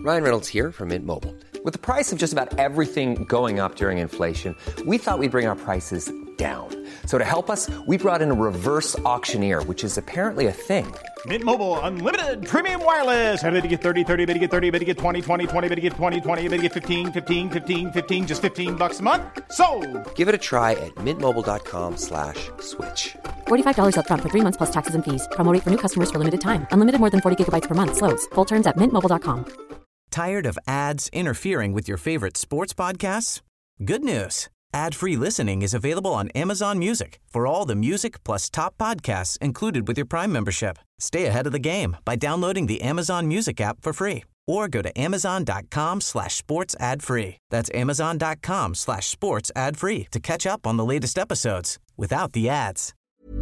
Ryan Reynolds here from Mint Mobile. With the price of just about everything going up during inflation, we thought we'd bring our prices down. So to help us, we brought in a reverse auctioneer, which is apparently a thing. Mint Mobile Unlimited Premium Wireless. How to get 30, 30, bit to get 30, bit to get 20, 20, 20, bit to get 20, 20, bit to get 15, 15, 15, 15, just $15 a month? Sold! Give it a try at mintmobile.com/switch. $45 up front for 3 months plus taxes and fees. Promo rate for new customers for limited time. Unlimited more than 40 gigabytes per month. Slows full terms at mintmobile.com. Tired of ads interfering with your favorite sports podcasts? Good news. Ad-free listening is available on Amazon Music for all the music plus top podcasts included with your Prime membership. Stay ahead of the game by downloading the Amazon Music app for free or go to amazon.com/sports ad free. That's amazon.com/sports ad free to catch up on the latest episodes without the ads.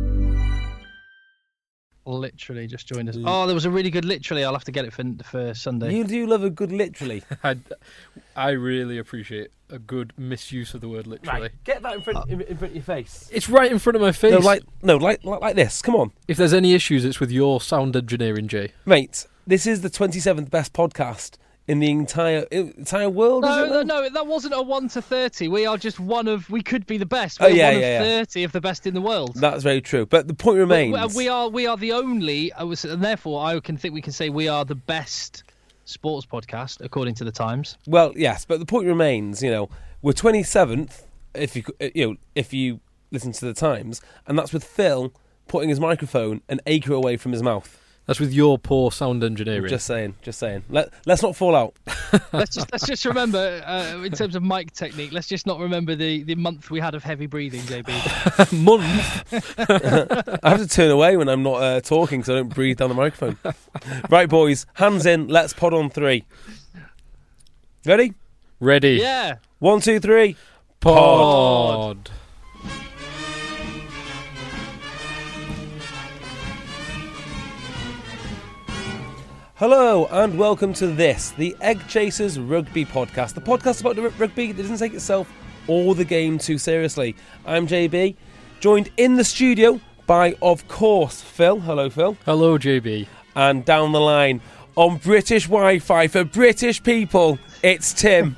Literally just joined us. Oh, there was a really good literally. I'll have to get it for Sunday. You do love a good literally. I really appreciate a good misuse of the word literally. Right, get that in front of your face. It's right in front of my face. Like this. Come on. If there's any issues, it's with your sound engineering, Jay. Mate, this is the 27th best podcast in the entire world. No, that wasn't a 1 to 30. We are just one of. We could be the best. We're one of 30 of the best in the world. That's very true. But the point remains. We are the only. And therefore, I can think we can say we are the best sports podcast according to the Times. Well, yes, but the point remains. We're 27th if you listen to the Times, and that's with Phil putting his microphone an acre away from his mouth. That's with your poor sound engineering. Just saying. Let's not fall out. let's just remember, in terms of mic technique, let's just not remember the month we had of heavy breathing, JB. Month? I have to turn away when I'm not talking so I don't breathe down the microphone. Right, boys, hands in, let's pod on 3. Ready? Ready. Yeah. 1, 2, 3. Pod. Hello and welcome to the Egg Chasers Rugby Podcast. The podcast about rugby that doesn't take itself or the game too seriously. I'm JB, joined in the studio by, of course, Phil. Hello, Phil. Hello, JB. And down the line, on British Wi-Fi for British people, it's Tim.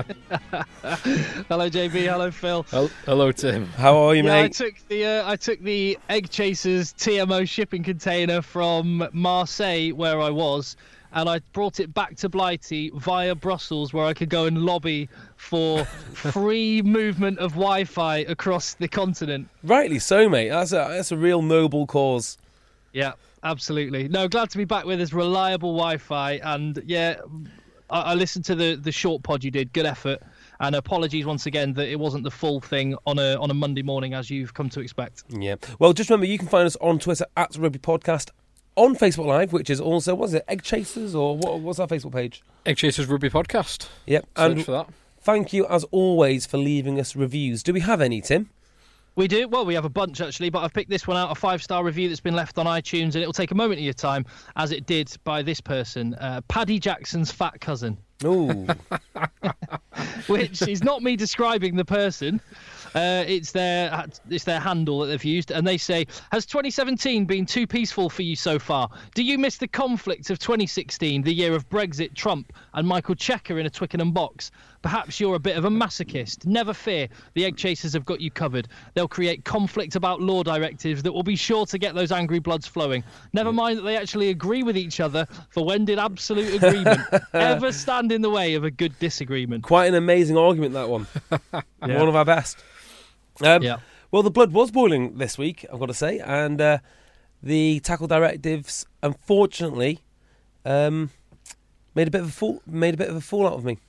Hello, JB. Hello, Phil. Hello, Tim. How are you, mate? I took the Egg Chasers TMO shipping container from Marseille, where I was, and I brought it back to Blighty via Brussels, where I could go and lobby for free movement of Wi-Fi across the continent. Rightly so, mate. That's a real noble cause. Yeah, absolutely. No, glad to be back with this reliable Wi-Fi, and yeah. I listened to the short pod you did. Good effort. And apologies once again that it wasn't the full thing on a Monday morning as you've come to expect. Yeah. Well, just remember, you can find us on Twitter at Rugby Podcast, on Facebook Live, which is also, what is it, Egg Chasers, or what's our Facebook page? Egg Chasers Rugby Podcast. Yep. Search for that. Thank you, as always, for leaving us reviews. Do we have any, Tim? We do. Well, we have a bunch, actually, but I've picked this one out, a 5-star review that's been left on iTunes, and it'll take a moment of your time, as it did by this person, Paddy Jackson's fat cousin. Ooh. Which is not me describing the person. It's their handle that they've used, and they say, has 2017 been too peaceful for you so far? Do you miss the conflict of 2016, the year of Brexit, Trump and Michael Checker in a Twickenham box? Perhaps you're a bit of a masochist. Never fear, the Egg Chasers have got you covered. They'll create conflict about law directives that will be sure to get those angry bloods flowing. Never mind that they actually agree with each other, for when did absolute agreement ever stand in the way of a good disagreement? Quite an amazing argument, that one. Yeah. One of our best. Well, the blood was boiling this week, I've got to say, and the tackle directives, unfortunately, made a bit of a fool out of me.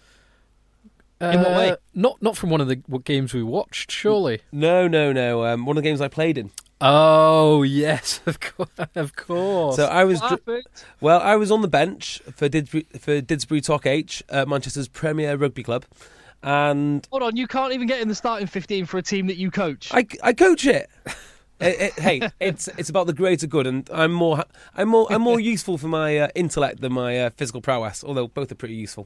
In what way? Not from one of the games we watched, surely. No. One of the games I played in. Oh yes, of course. So I was I was on the bench for Didsbury Toc H, Manchester's premier rugby club, and hold on, you can't even get in the starting 15 for a team that you coach. I coach it. Hey, it's about the greater good, and I'm more useful for my intellect than my physical prowess. Although both are pretty useful.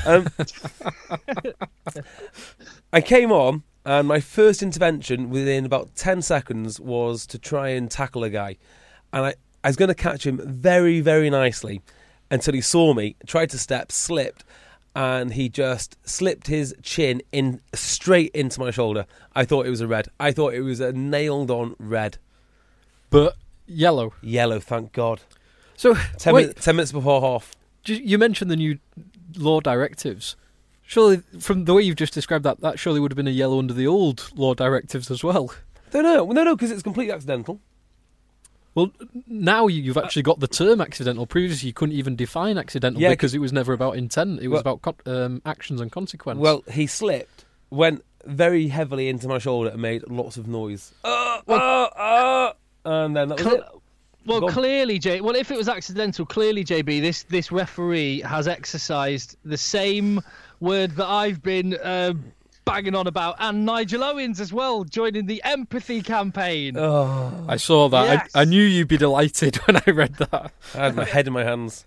I came on, and my first intervention within about 10 seconds was to try and tackle a guy, and I was going to catch him very, very nicely, until he saw me, tried to step, slipped, and he just slipped his chin in straight into my shoulder. I thought it was a red. I thought it was a nailed-on red. But yellow? Yellow, thank God. So 10 minutes before half. You mentioned the new law directives. Surely, from the way you've just described that surely would have been a yellow under the old law directives as well. No, because it's completely accidental. Well, now you've actually got the term accidental. Previously, you couldn't even define accidental because it was never about intent. It was about actions and consequence. Well, he slipped, went very heavily into my shoulder and made lots of noise. And then that was it. Well, clearly, if it was accidental, clearly, JB, this referee has exercised the same word that I've been banging on about, and Nigel Owens as well, joining the empathy campaign. Oh. I saw that. Yes. I knew you'd be delighted when I read that. I had my head in my hands.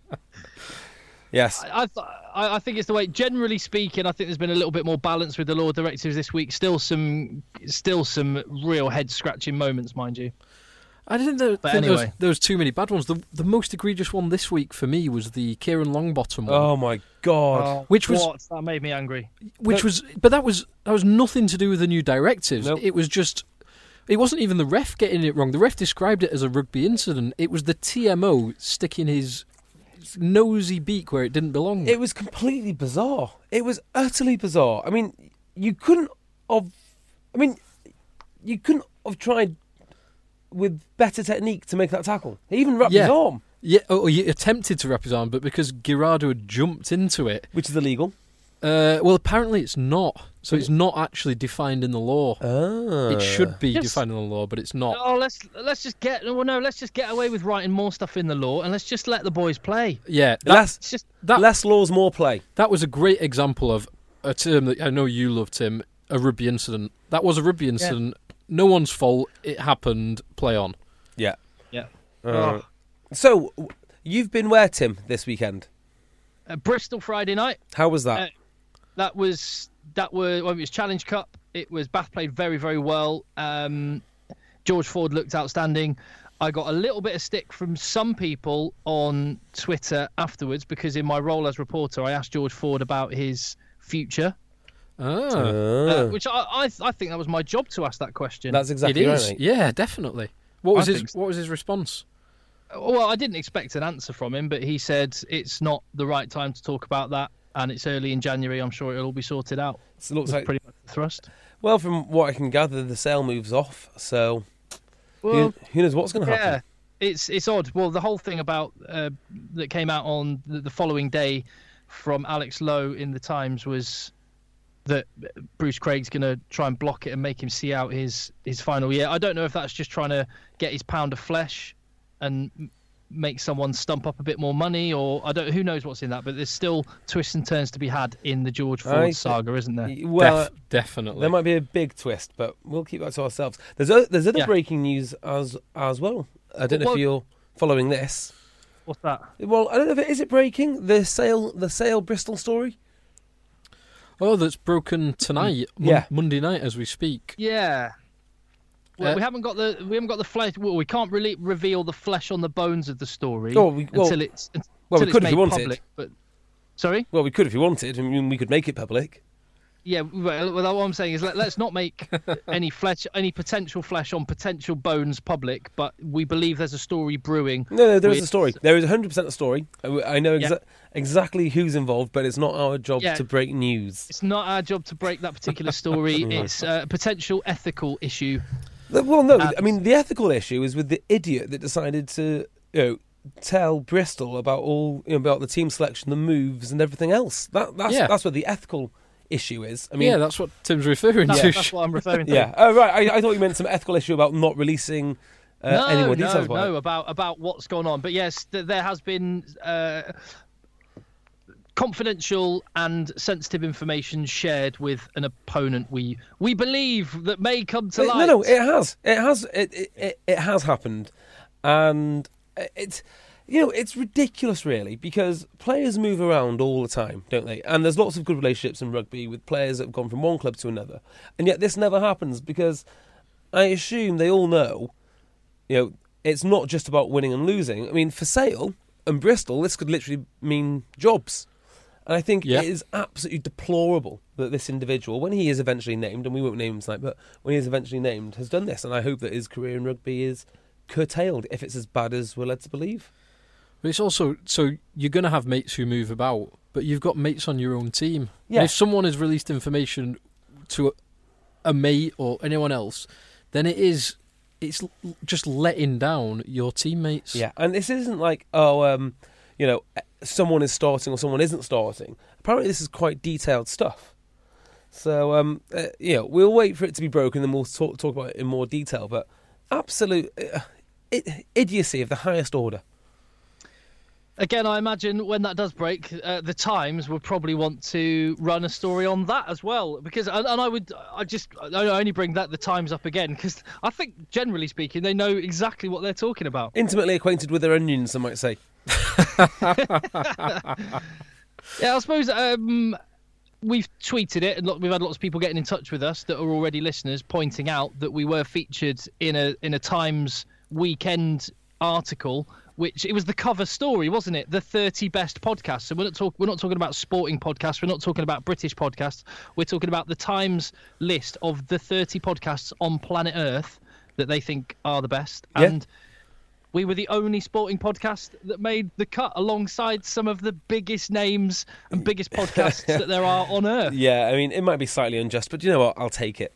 Yes. I think it's the way, generally speaking, I think there's been a little bit more balance with the law directives this week. Still some real head-scratching moments, mind you. I didn't think there was too many bad ones. The most egregious one this week for me was the Kieran Longbottom one. Oh my God! That made me angry. But that was nothing to do with the new directives. Nope. It was just, it wasn't even the ref getting it wrong. The ref described it as a rugby incident. It was the TMO sticking his nosy beak where it didn't belong. It was completely bizarre. It was utterly bizarre. I mean, you couldn't have tried with better technique to make that tackle. He even wrapped his arm. Yeah, he attempted to wrap his arm, but because Girardo had jumped into it... Which is illegal. Well, apparently it's not. So it's not actually defined in the law. It should be defined in the law, but it's not. Oh, let's just get away with writing more stuff in the law, and let's just let the boys play. Yeah. Less laws, more play. That was a great example of a term that I know you love, Tim, a rugby incident. That was a rugby incident. Yeah. No one's fault. It happened. Play on. Yeah. Yeah. So, you've been where, Tim, this weekend? Bristol Friday night. How was that? It was Challenge Cup. Bath played very, very well. George Ford looked outstanding. I got a little bit of stick from some people on Twitter afterwards because in my role as reporter, I asked George Ford about his future. Which I think that was my job to ask that question. That's exactly right. Mate. Yeah, definitely. What was his response? Well, I didn't expect an answer from him, but he said it's not the right time to talk about that, and it's early in January. I'm sure it'll all be sorted out. So it looks like pretty much the thrust. Well, from what I can gather, the sale moves off. So who knows what's going to happen? Yeah, it's odd. Well, the whole thing about that came out on the following day from Alex Lowe in the Times was that Bruce Craig's going to try and block it and make him see out his final year. I don't know if that's just trying to get his pound of flesh and make someone stump up a bit more money, or who knows what's in that, but there's still twists and turns to be had in the George Ford saga, isn't there? Well, definitely. There might be a big twist, but we'll keep that to ourselves. There's other breaking news as well. I don't know if you're following this. What's that? Well, I don't know if is it breaking the sale Bristol story. Oh, that's broken tonight, Monday night as we speak. Yeah. Well, we haven't got the flesh. Well, we can't really reveal the flesh on the bones of the story until it's we could if you wanted. Public. But sorry. Well, we could if you wanted. I mean, we could make it public. Yeah. Well, what I'm saying is let's not make any potential flesh on potential bones public. But we believe there's a story brewing. No, there is a story. There is 100% a story. I know exactly who's involved, but it's not our job to break news. It's not our job to break that particular story. It's a potential ethical issue. Well, no, I mean, the ethical issue is with the idiot that decided to, tell Bristol about about the team selection, the moves, and everything else. That's what the ethical issue is. I mean, that's what Tim's referring to. That's what I'm referring to. Yeah. Oh, right. I thought you meant some ethical issue about not releasing any more details. No, about what's gone on. But yes, there has been confidential and sensitive information shared with an opponent we believe that may come to light. No, it has happened, and it's ridiculous really, because players move around all the time, don't they? And there's lots of good relationships in rugby with players that have gone from one club to another, and yet this never happens because I assume they all know, it's not just about winning and losing. I mean, for Sale, and Bristol, this could literally mean jobs. And I think it is absolutely deplorable that this individual, when he is eventually named, and we won't name him tonight, but when he is eventually named, has done this. And I hope that his career in rugby is curtailed, if it's as bad as we're led to believe. But it's also, so you're going to have mates who move about, but you've got mates on your own team. Yeah. And if someone has released information to a mate or anyone else, then it's just letting down your teammates. Yeah, and this isn't like, someone is starting or someone isn't starting. Apparently this is quite detailed stuff. So, we'll wait for it to be broken, then we'll talk about it in more detail. But absolute idiocy of the highest order. Again, I imagine when that does break, the Times would probably want to run a story on that as well. Because, I only bring the Times up again because I think, generally speaking, they know exactly what they're talking about. Intimately acquainted with their onions, some might say. Yeah, I suppose we've tweeted it, and we've had lots of people getting in touch with us that are already listeners, pointing out that we were featured in a Times weekend article. Which it was the cover story, wasn't it? The 30 best podcasts. So we're not talking about sporting podcasts. We're not talking about British podcasts. We're talking about the Times list of the 30 podcasts on planet Earth that they think are the best. Yeah. And we were the only sporting podcast that made the cut alongside some of the biggest names and biggest podcasts that there are on Earth. Yeah, I mean, it might be slightly unjust, but you know what? I'll take it.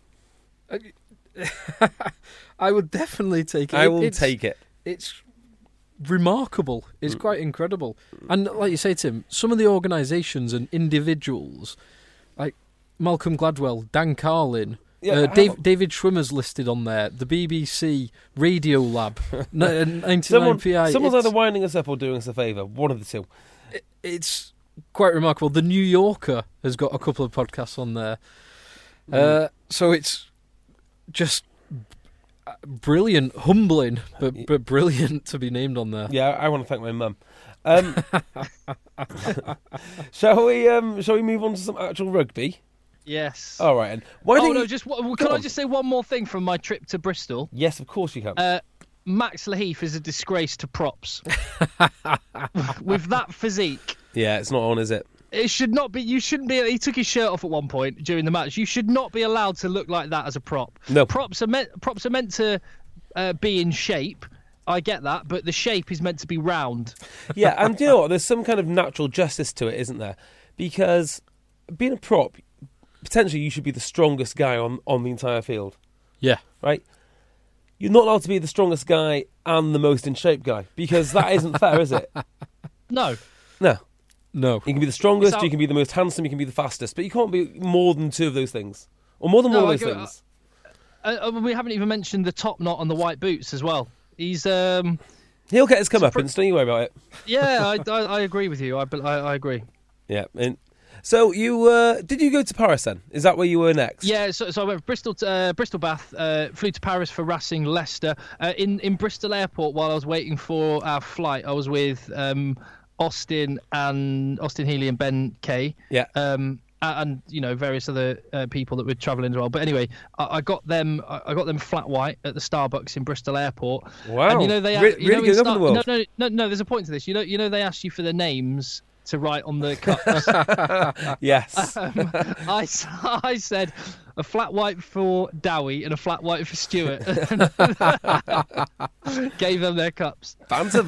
I would definitely take it. I will take it. It's remarkable. It's quite incredible. And like you say, Tim, some of the organisations and individuals, like Malcolm Gladwell, Dan Carlin, David Schwimmer's listed on there, the BBC Radio Lab, 99PI. Someone's either winding us up or doing us a favour. One of the two. It's quite remarkable. The New Yorker has got a couple of podcasts on there. So it's just brilliant, humbling, but brilliant to be named on there. Yeah, I want to thank my mum. Shall we move on to some actual rugby? Yes. All right. And can I just say one more thing from my trip to Bristol? Yes, of course you can. Max Laheath is a disgrace to props. With that physique. Yeah, it's not on, is it? It should not be. You shouldn't be. He took his shirt off at one point during the match. You should not be allowed to look like that as a prop. No. Props are meant to be in shape. I get that, but the shape is meant to be round. Yeah, and you know what? There's some kind of natural justice to it, isn't there? Because being a prop, potentially you should be the strongest guy on the entire field. Yeah. Right? You're not allowed to be the strongest guy and the most in shape guy, because that isn't fair, is it? No. No. You can be the strongest, you can be the most handsome, you can be the fastest, but you can't be more than two of those things. Or more than one of those things. We haven't even mentioned the top knot on the white boots as well. He's he'll get his comeuppance, don't you worry about it. Yeah, I agree with you. I agree. Yeah. So you did you go to Paris then? Is that where you were next? Yeah, so I went from Bristol Bath, flew to Paris for Racing Leicester. In Bristol Airport, while I was waiting for our flight, I was with Austin Healy and Ben Kay. Yeah. And various other people that were travelling as well. But anyway, I got them flat white at the Starbucks in Bristol Airport. Wow. And they really going up in the world. No. There's a point to this. They ask you for the names to write on the cups. Yes. I said a flat white for Dowie and a flat white for Stuart. Gave them their cups. Banter.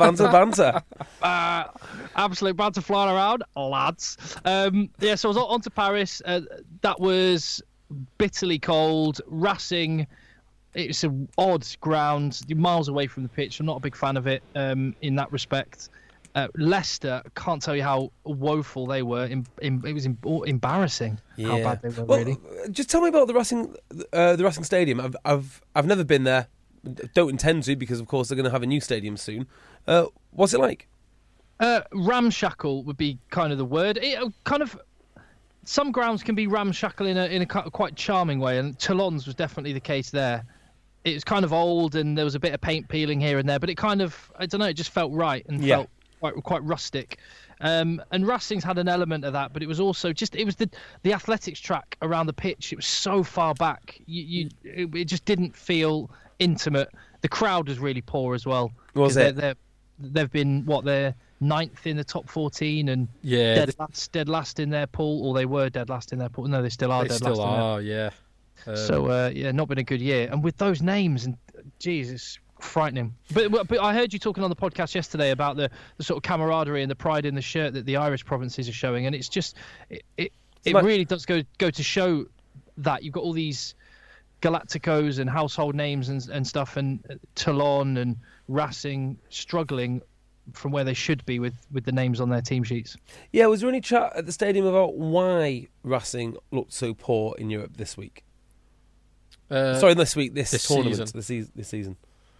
Absolute banter flying around, lads. So I was on to Paris. That was bitterly cold. Racing, it's an odd ground, miles away from the pitch. I'm not a big fan of it in that respect. Leicester, I can't tell you how woeful they were. It was embarrassing how bad they were. Really. Just tell me about the Racing Stadium. I've never been there. Don't intend to, because of course they're going to have a new stadium soon. What's it like? Ramshackle would be kind of the word. Some grounds can be ramshackle in a quite charming way, and Toulon's was definitely the case there. It was kind of old, and there was a bit of paint peeling here and there, but it kind of, I don't know, it just felt right and felt quite rustic. And Racing's had an element of that, but it was also it was the athletics track around the pitch. It was so far back, it just didn't feel intimate. The crowd was really poor as well. Was it? They've been 9th in the top 14 and dead last in their pool, or they were dead last in their pool. No, they still are dead last in their pool. So, not been a good year. And with those names, and Jesus, frightening. But I heard you talking on the podcast yesterday about the sort of camaraderie and the pride in the shirt that the Irish provinces are showing, and it's just it really does go to show that you've got all these Galacticos and household names and stuff, and Toulon and Racing struggling from where they should be with the names on their team sheets. Yeah, was there any chat at the stadium about why Racing looked so poor in Europe this week? This tournament, this season.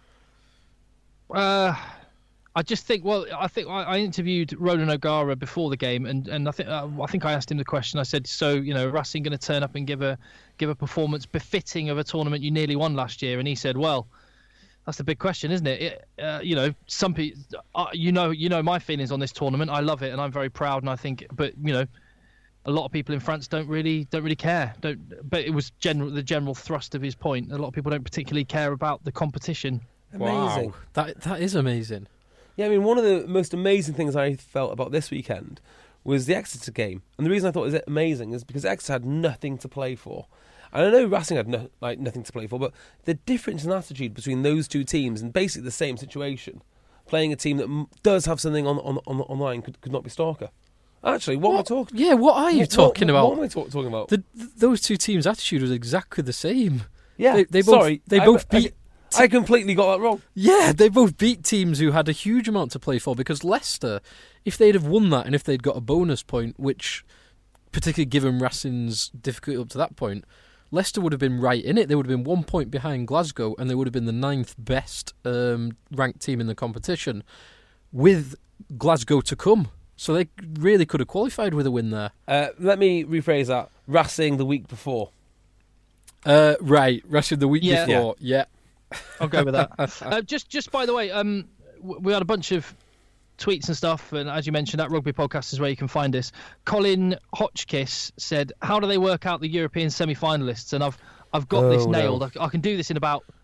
I just think. Well, I interviewed Roland O'Gara before the game, and I think I asked him the question. I said, so Racing going to turn up and give a performance befitting of a tournament you nearly won last year? And he said, well, that's the big question, isn't it? Some people, my feelings on this tournament. I love it, and I'm very proud. And I think, but a lot of people in France don't really care. But it was the general thrust of his point. A lot of people don't particularly care about the competition. Amazing. Wow. That is amazing. Yeah, I mean, one of the most amazing things I felt about this weekend was the Exeter game. And the reason I thought it was amazing is because Exeter had nothing to play for. And I know Racing had nothing to play for, but the difference in attitude between those two teams in basically the same situation, playing a team that does have something on the line, could not be starker. Actually, what am I talking? Yeah, what are you talking about? What am I talking about? Those two teams' attitude was exactly the same. Yeah, they both beat. I completely got that wrong. Yeah, they both beat teams who had a huge amount to play for, because Leicester, if they'd have won that and if they'd got a bonus point, which, particularly given Racing's difficulty up to that point, Leicester would have been right in it. They would have been 1 point behind Glasgow, and they would have been the 9th best ranked team in the competition, with Glasgow to come. So they really could have qualified with a win there. Let me rephrase that. Racing the week before. Right, Racing the week before, yeah. I'll go with that. Just by the way, we had a bunch of tweets and stuff, and as you mentioned, that rugby podcast is where you can find us. Colin Hotchkiss said, "How do they work out the European semi-finalists?" And I've got this nailed. I can do this in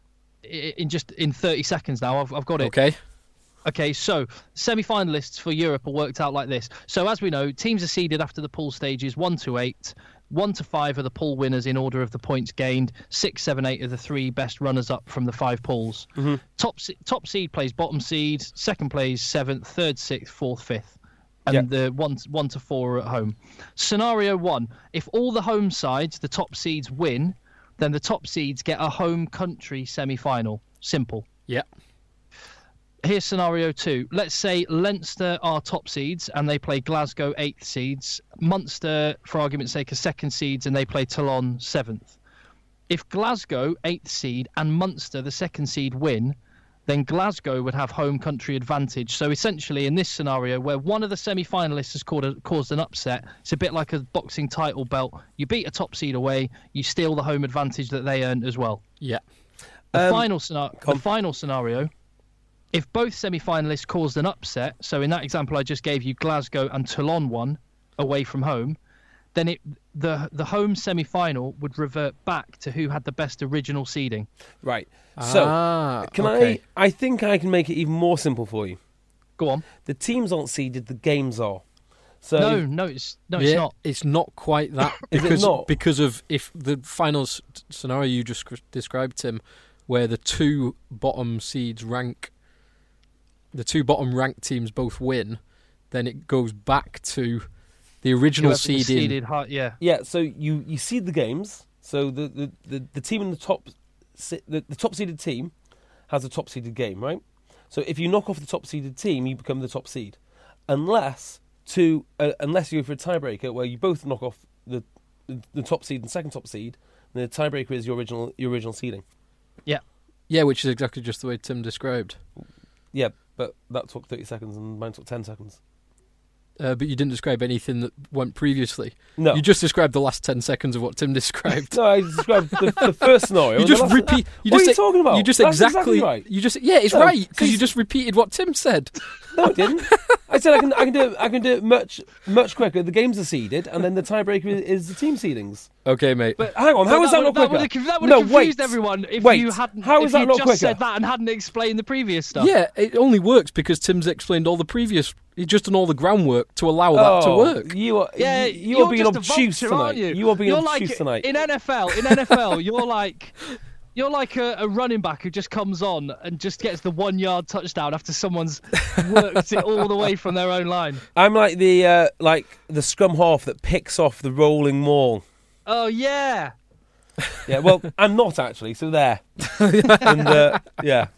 30 seconds now. I've got it. Okay, so semi-finalists for Europe are worked out like this. So as we know, teams are seeded after the pool stages 1 to 8. 1 to 5 are the pool winners in order of the points gained. 6, 7, 8 are the 3 best runners-up from the 5 pools. Mm-hmm. Top seed plays bottom seed. Second plays 7th. Third, 6th. Fourth, 5th. And the 1 to 4 are at home. Scenario 1. If all the home sides, the top seeds, win, then the top seeds get a home country semi-final. Simple. Yeah. Here's scenario 2. Let's say Leinster are top seeds and they play Glasgow 8th seeds. Munster, for argument's sake, are second seeds and they play Toulon 7th. If Glasgow 8th seed and Munster, the second seed, win, then Glasgow would have home country advantage. So essentially, in this scenario, where one of the semi-finalists has caused an upset, it's a bit like a boxing title belt. You beat a top seed away, you steal the home advantage that they earned as well. Yeah. The final scenario. If both semi-finalists caused an upset, so in that example I just gave you, Glasgow and Toulon won away from home, then the home semi-final would revert back to who had the best original seeding. Right. So, I think I can make it even more simple for you. Go on. The teams aren't seeded, the games are. So it's not. It's not quite that. Because of if the final scenario you just described, Tim, where the two bottom ranked teams both win, then it goes back to the original seeding. Yeah. So you seed the games. So the team in the top seeded team has a top seeded game, right? So if you knock off the top seeded team, you become the top seed, unless you go for a tiebreaker where you both knock off the top seed and second top seed, and the tiebreaker is your original seeding. Yeah. Yeah, which is exactly just the way Tim described. Yeah, but that took 30 seconds and mine took 10 seconds. But you didn't describe anything that went previously. No. You just described the last 10 seconds of what Tim described. No, I described the first scenario. You just repeat. What are you talking about? You just That's exactly right. It's right, because you just repeated what Tim said. No, I didn't. I said I can do it much quicker. The games are seeded, and then the tiebreaker is the team seedings. Okay, mate. But hang on, how is that not quicker? That would have confused everyone if you hadn't. How is that not quicker? Said that and hadn't explained the previous stuff. Yeah, it only works because Tim's explained all the previous. He's just done all the groundwork to allow that to work. You are being obtuse tonight. You are being obtuse tonight. In NFL, you're like a running back who just comes on and just gets the 1 yard touchdown after someone's worked it all the way from their own line. I'm like the scrum half that picks off the rolling maul. Oh yeah. Yeah. Well, I'm not actually. So there. And yeah.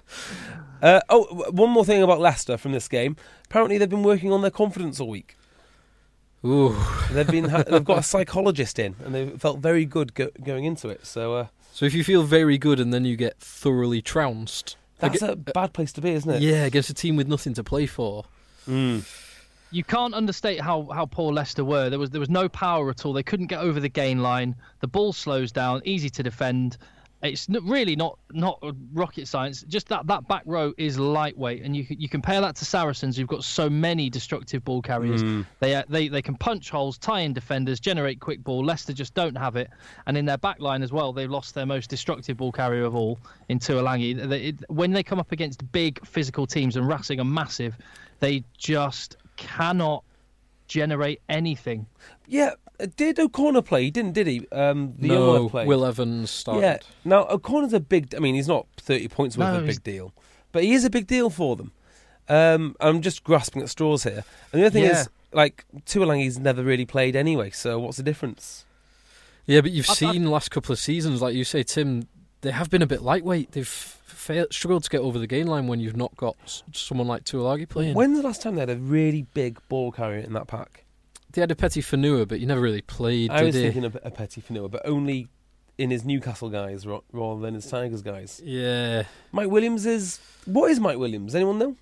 One more thing about Leicester from this game. Apparently, they've been working on their confidence all week. Ooh. They've got a psychologist in, and they felt very good going into it. So if you feel very good and then you get thoroughly trounced, that's a bad place to be, isn't it? Yeah, against a team with nothing to play for. Mm. You can't understate how poor Leicester were. There was no power at all. They couldn't get over the gain line. The ball slows down, easy to defend. It's really not rocket science. Just that back row is lightweight, and you compare that to Saracens, who've got so many destructive ball carriers. They can punch holes, tie in defenders, generate quick ball. Leicester just don't have it, and in their back line as well, they've lost their most destructive ball carrier of all in Tuolangi. When they come up against big physical teams, and Racing are massive, they just cannot generate anything. Yeah. Did O'Connor play? He didn't, did he? No, Will Evans started. Yeah. Now, O'Connor's a big... I mean, he's not 30 points worth of a big deal. But he is a big deal for them. I'm just grasping at straws here. And the other thing is, Tuolangi's never really played anyway, so what's the difference? Yeah, but you've seen the last couple of seasons, like you say, Tim, they have been a bit lightweight. They've struggled to get over the gain line when you've not got someone like Tuolagi playing. When's the last time they had a really big ball carrier in that pack? They had a Petit Fanua, but he never really played, I was thinking of a Petit Fanua, but only in his Newcastle guys rather than his Tigers guys. Yeah. Mike Williams is... What is Mike Williams? Anyone know?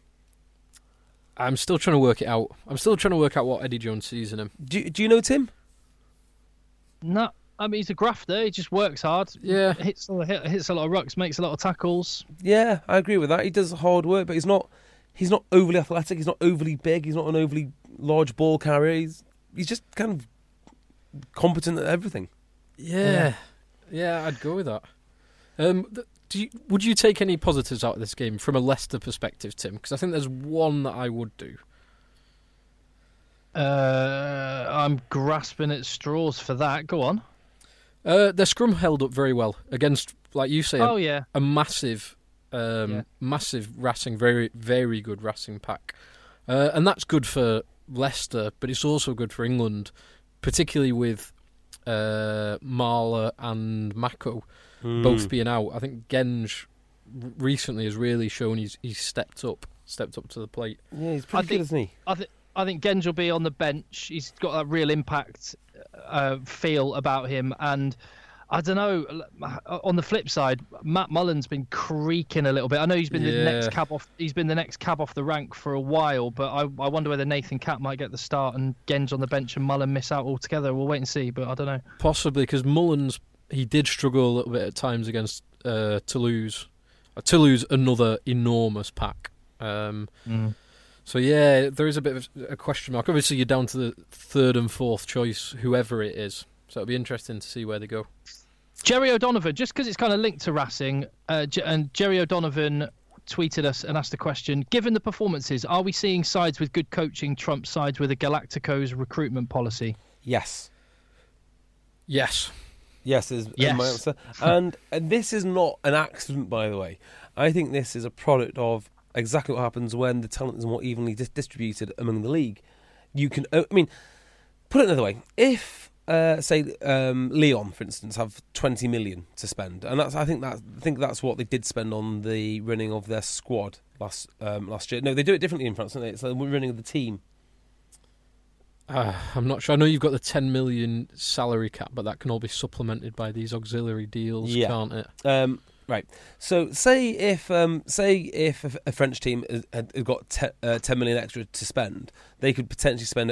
I'm still trying to work it out. I'm still trying to work out what Eddie Jones sees in him. Do you know Tim? No. I mean, he's a grafter. He just works hard. Yeah. Hits a lot of rucks, makes a lot of tackles. Yeah, I agree with that. He does hard work, but he's not overly athletic. He's not overly big. He's not an overly large ball carrier. He's just kind of competent at everything. Yeah, I'd go with that. Would you take any positives out of this game from a Leicester perspective, Tim? Because I think there's one that I would do. I'm grasping at straws for that. Go on. Their scrum held up very well against, like you say, a massive Racing, very, very good Racing pack. And that's good for Leicester, but it's also good for England, particularly with Marler and Mako both being out. I think Genge recently has really shown he's stepped up to the plate. Yeah, he's pretty good, isn't he? I think Genge will be on the bench. He's got that real impact feel about him, and I don't know. On the flip side, Matt Mullen's been creaking a little bit. I know he's been the next cab off. He's been the next cab off the rank for a while, but I wonder whether Nathan Catt might get the start and Genge on the bench and Mullen miss out altogether. We'll wait and see, but I don't know. Possibly because he did struggle a little bit at times against Toulouse. Toulouse, another enormous pack. So yeah, there is a bit of a question mark. Obviously, you're down to the third and fourth choice, whoever it is. So it'll be interesting to see where they go. Jerry O'Donovan, just because it's kind of linked to Racing, and Jerry O'Donovan tweeted us and asked a question. Given the performances, are we seeing sides with good coaching trump sides with a Galacticos recruitment policy? Yes. Yes. Yes is my answer. And this is not an accident, by the way. I think this is a product of exactly what happens when the talent is more evenly distributed among the league. You can, I mean, put it another way. If say Lyon, for instance, have 20 million to spend, and I think that's what they did spend on the running of their squad last year. No, they do it differently in France, don't they? It's the running of the team. I'm not sure. I know you've got the 10 million salary cap, but that can all be supplemented by these auxiliary deals, can't it? Right. So, say if a French team had got 10 million extra to spend, they could potentially spend it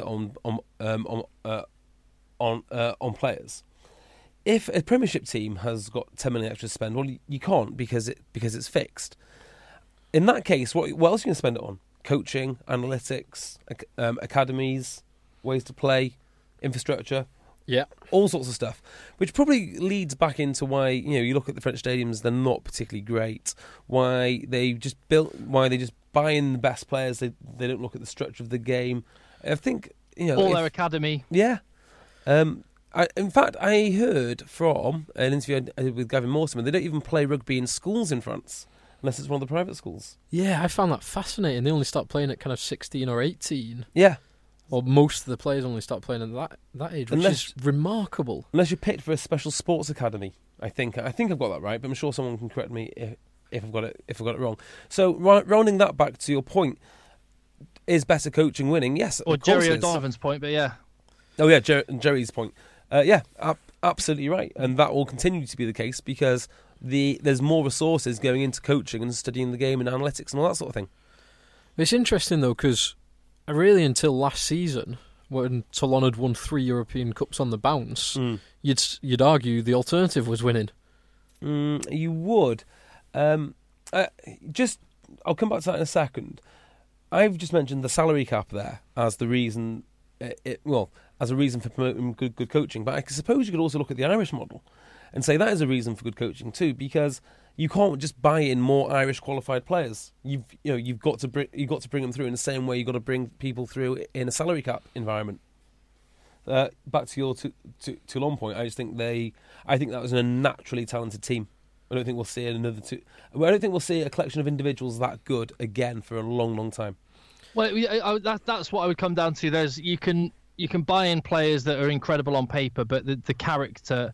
on players. If a Premiership team has got 10 million extra to spend, well, you can't because it's fixed. In that case, what else are you going to spend it on? Coaching, analytics, academies, ways to play, infrastructure. Yeah. All sorts of stuff, which probably leads back into why, you look at the French stadiums, they're not particularly great. Why they just buy in the best players. They don't look at the structure of the game. I think, all their academy. Yeah. In fact, I heard from an interview I did with Gavin Mortimer, they don't even play rugby in schools in France, unless it's one of the private schools. Yeah, I found that fascinating. They only start playing at kind of 16 or 18. Yeah. Or most of the players only start playing at that age, which is remarkable. Unless you're picked for a special sports academy, I think I've got that right, but I'm sure someone can correct me if I've got it wrong. So rounding that back to your point, is better coaching winning? Yes, or Jerry O'Donovan's point, but yeah. Oh yeah, Jerry's point. Absolutely right, and that will continue to be the case because there's more resources going into coaching and studying the game and analytics and all that sort of thing. It's interesting though because really until last season, when Toulon had won 3 European Cups on the bounce, you'd argue the alternative was winning. You would. I'll come back to that in a second. I've just mentioned the salary cap there as the reason. As a reason for promoting good coaching, but I suppose you could also look at the Irish model and say that is a reason for good coaching too, because you can't just buy in more Irish qualified players. You've got to bring them through in the same way you've got to bring people through in a salary cap environment. Back to your Toulon point, I think that was a naturally talented team. I don't think we'll see another two. I don't think we'll see a collection of individuals that good again for a long, long time. Well, that's what I would come down to. You can buy in players that are incredible on paper, but the character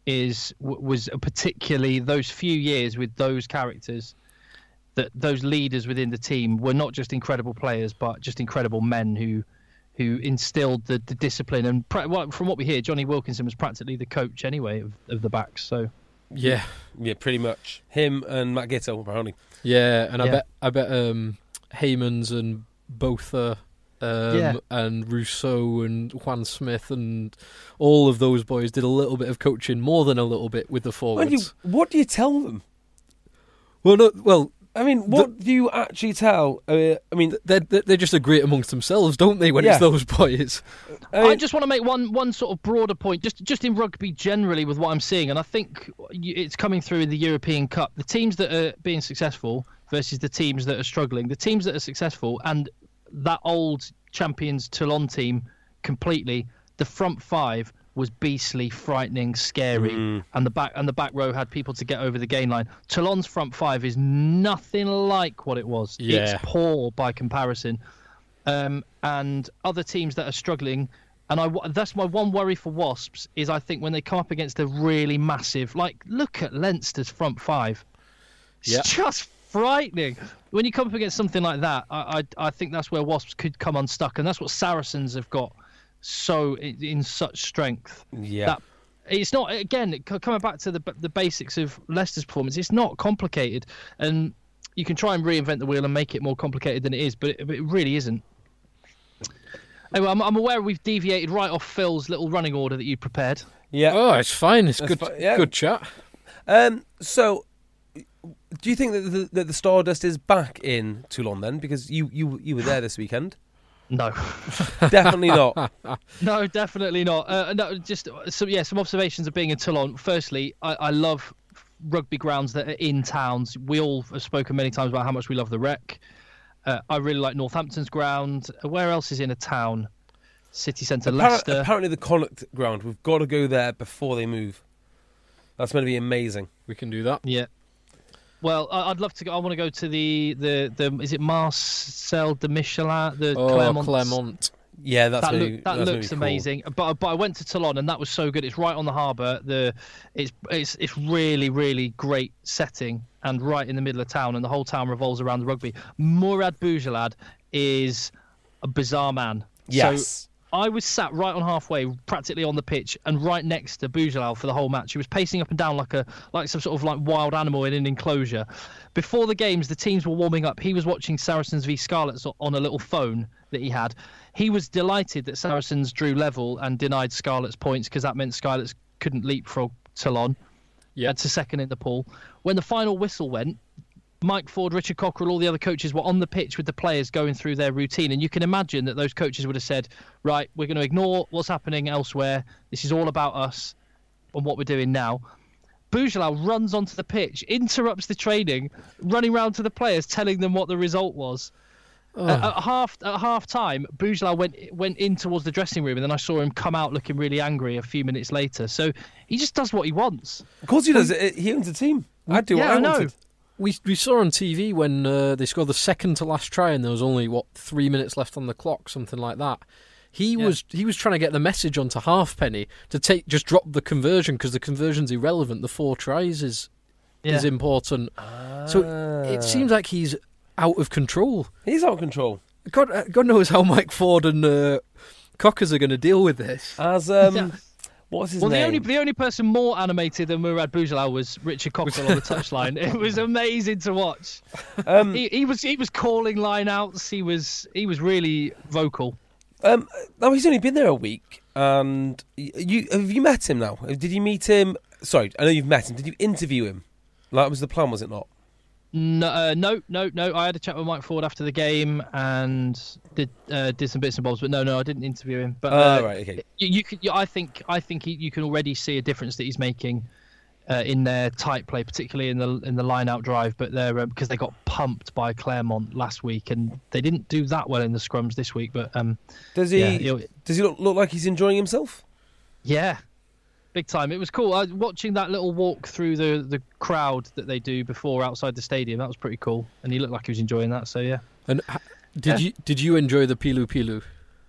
was particularly those few years with those characters, that those leaders within the team were not just incredible players, but just incredible men who instilled the discipline. And from what we hear, Johnny Wilkinson was practically the coach anyway of the backs. So yeah, pretty much him and Matt Gitto apparently. Yeah, and I bet Heymans and Botha. And Rousseau and Juan Smith and all of those boys did a little bit of coaching, more than a little bit, with the forwards. What do you tell them? What do you actually tell? They just agree amongst themselves, don't they, when it's those boys? I just want to make one sort of broader point, just in rugby generally with what I'm seeing, and I think it's coming through in the European Cup. The teams that are being successful versus the teams that are struggling. The teams that are successful, and that old champions Toulon team completely, the front five was beastly, frightening, scary, and the back row had people to get over the gain line. Toulon's front five is nothing like what it was. Yeah. It's poor by comparison. And other teams that are struggling, and that's my one worry for Wasps, is I think when they come up against a really massive, look at Leinster's front five. It's just frightening. When you come up against something like that, I think that's where Wasps could come unstuck, and that's what Saracens have got in such strength. Yeah, that it's not, again, coming back to the basics of Leicester's performance. It's not complicated, and you can try and reinvent the wheel and make it more complicated than it is, but it really isn't. Anyway, I'm aware we've deviated right off Phil's little running order that you prepared. Yeah. Oh, it's fine. It's good. Good chat. So, do you think that the Stardust is back in Toulon then? Because you were there this weekend. No, definitely not. No, definitely not. No, just some observations of being in Toulon. Firstly, I love rugby grounds that are in towns. We all have spoken many times about how much we love the Rec. I really like Northampton's ground. Where else is in a town? City Centre, Leicester. Apparently the Connacht ground. We've got to go there before they move. That's going to be amazing. We can do that. Yeah. Well, I'd love to go. I want to go to the is it Marcel de Michelin? Clermont. Yeah, that looks cool. amazing. But I went to Toulon and that was so good. It's right on the harbour. It's really, really great setting and right in the middle of town, and the whole town revolves around the rugby. Mourad Boujalad is a bizarre man. Yes. So I was sat right on halfway, practically on the pitch, and right next to Boujalad for the whole match. He was pacing up and down like some sort of wild animal in an enclosure. Before the games, the teams were warming up. He was watching Saracens v Scarlets on a little phone that he had. He was delighted that Saracens drew level and denied Scarlets points, because that meant Scarlets couldn't leapfrog Toulon to second in the pool. When the final whistle went, Mike Ford, Richard Cockerell, all the other coaches were on the pitch with the players going through their routine. And you can imagine that those coaches would have said, right, we're going to ignore what's happening elsewhere. This is all about us and what we're doing now. Boujela runs onto the pitch, interrupts the training, running round to the players, telling them what the result was. At half time, Boujela went in towards the dressing room, and then I saw him come out looking really angry a few minutes later. So he just does what he wants. Of course he does. He owns a team. I'd do what I wanted. We saw on TV when they scored the second to last try, and there was only 3 minutes left on the clock, something like that. He was trying to get the message onto Halfpenny to just drop the conversion, because the conversion's irrelevant. The 4 tries is important. So it seems like he's out of control. He's out of control. God knows how Mike Ford and Cockers are going to deal with this. As what's his name? The only person more animated than Murad Boujela was Richard Cockerell on the touchline. It was amazing to watch. He was calling line outs. He was really vocal. Now he's only been there a week, and have you met him now? Did you meet him? Sorry, I know you've met him. Did you interview him? That was the plan, was it not? No. I had a chat with Mike Ford after the game and did some bits and bobs, but no, I didn't interview him. But right, okay. I think you can already see a difference that he's making in their tight play, particularly in the line-out drive. But they're because they got pumped by Claremont last week, and they didn't do that well in the scrums this week. But does he look like he's enjoying himself? Yeah. Big time. It was cool. Watching that little walk through the crowd that they do before outside the stadium. That was pretty cool, and he looked like he was enjoying that. So yeah. And did you enjoy the Pilu Pilu?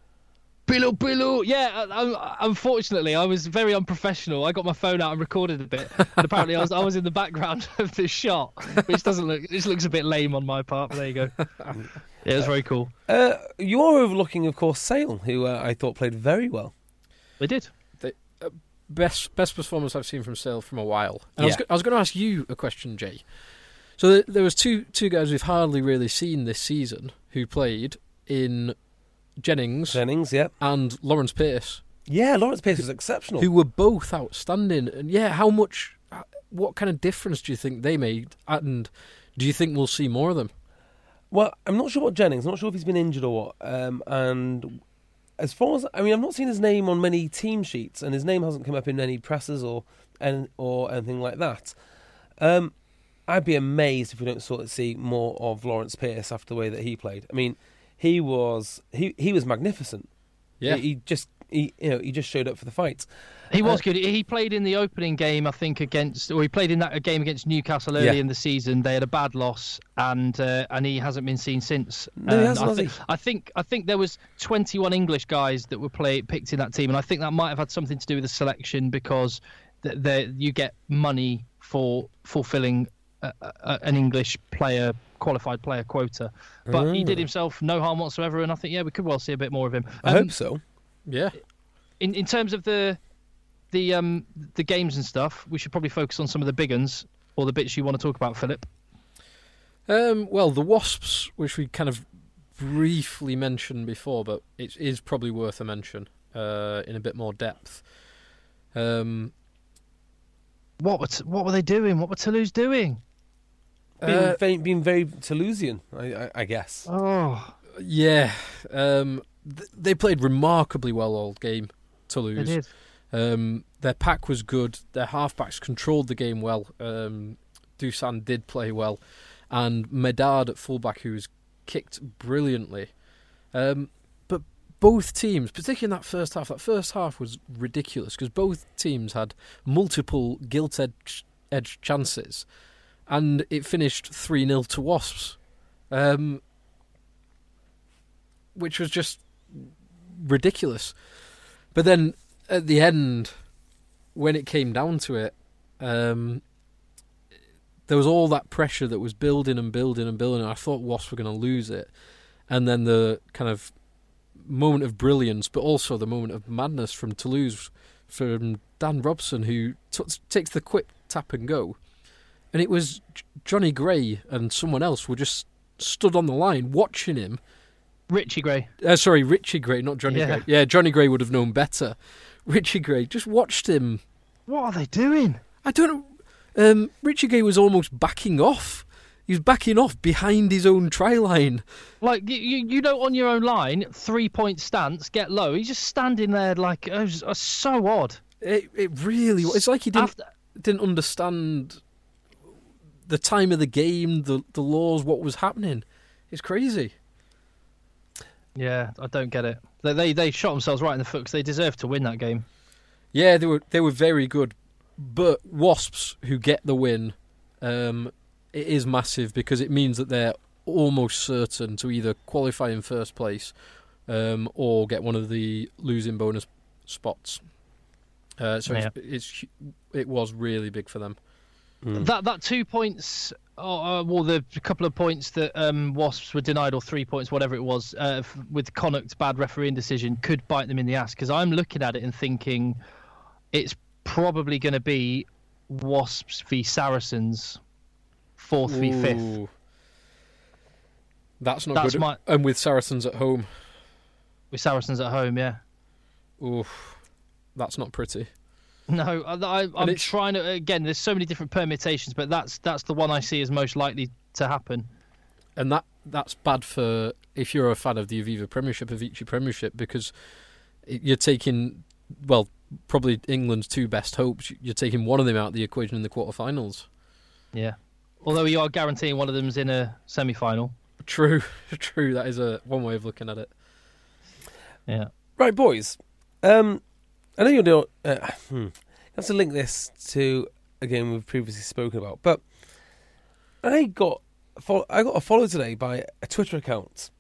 Pilu. Yeah. Unfortunately, I was very unprofessional. I got my phone out and recorded a bit, and apparently I was in the background of the shot, which looks a bit lame on my part. But there you go. Yeah, it was very cool. You are overlooking, of course, Sale, who I thought played very well. They did. Best performance I've seen from Sale from a while. And I was going to ask you a question, Jay. So there was two guys we've hardly really seen this season who played in Jennings, and Lawrence Pearce. Yeah, Lawrence Pearce was exceptional. Who were both outstanding. And what kind of difference do you think they made? And do you think we'll see more of them? Well, I'm not sure about Jennings. I'm not sure if he's been injured or what. And as far as I've not seen his name on many team sheets, and his name hasn't come up in any presses or anything like that. I'd be amazed if we don't sort of see more of Lawrence Pearce after the way that he played. I mean, he was magnificent. Yeah, he just showed up for the fight. He was good. He played in the opening game, I think, he played in that game against Newcastle early in the season. They had a bad loss, and he hasn't been seen since. No, he hasn't. I think there was 21 English guys that were picked in that team, and I think that might have had something to do with the selection, because you get money for fulfilling an English player, qualified player quota. But he did himself no harm whatsoever, and I think we could well see a bit more of him. I hope so. Yeah. In terms of the games and stuff, we should probably focus on some of the big ones, or the bits you want to talk about, Philip. Well, the Wasps, which we kind of briefly mentioned before, but it is probably worth a mention in a bit more depth. What were they doing? What were Toulouse doing? Being very Toulousian, I guess. Oh, yeah. They played remarkably well all game, Toulouse. They did. Their pack was good. Their halfbacks controlled the game well. Dusan did play well, and Medard at fullback, who was kicked brilliantly. But both teams, particularly in that first half was ridiculous, because both teams had multiple gilt-edged chances, and it finished 3-0 to Wasps, which was just ridiculous. But then at the end, when it came down to it, there was all that pressure that was building and I thought Wasps were going to lose it. And then the kind of moment of brilliance, but also the moment of madness from Toulouse, from Dan Robson, who takes the quick tap and go. And it was Johnny Gray and someone else were just stood on the line watching him. Richie Gray. Richie Gray, not Johnny Gray. Yeah, Johnny Gray would have known better. Richie Gray just watched him. What are they doing? I don't know. Richie Gray was almost backing off. He's backing off behind his own try line. Like, you know, on your own line, 3-point stance, get low. He's just standing there like, it was so odd. It really was. It's like he didn't understand the time of the game, the laws, what was happening. It's crazy. Yeah, I don't get it. They shot themselves right in the foot because they deserved to win that game. Yeah, they were very good. But Wasps, who get the win, it is massive because it means that they're almost certain to either qualify in first place or get one of the losing bonus spots. It was really big for them. That 2 points, the couple of points that Wasps were denied, or 3 points, whatever it was, with Connacht's bad refereeing decision, could bite them in the ass. Because I'm looking at it and thinking it's probably going to be Wasps v Saracens, 4th v 5th. That's not good. And with Saracens at home. With Saracens at home, yeah. Oof. That's not pretty. No, I'm trying to. Again, there's so many different permutations, but that's the one I see as most likely to happen. And that's bad for if you're a fan of the Aviva Premiership, Avicii Premiership, because you're taking, well, probably England's 2 best hopes. You're taking one of them out of the equation in the quarterfinals. Yeah, although you are guaranteeing one of them's in a semi-final. True. That is one way of looking at it. Yeah. Right, boys. I know you're have to link this to a game we've previously spoken about, but I got a follow today by a Twitter account.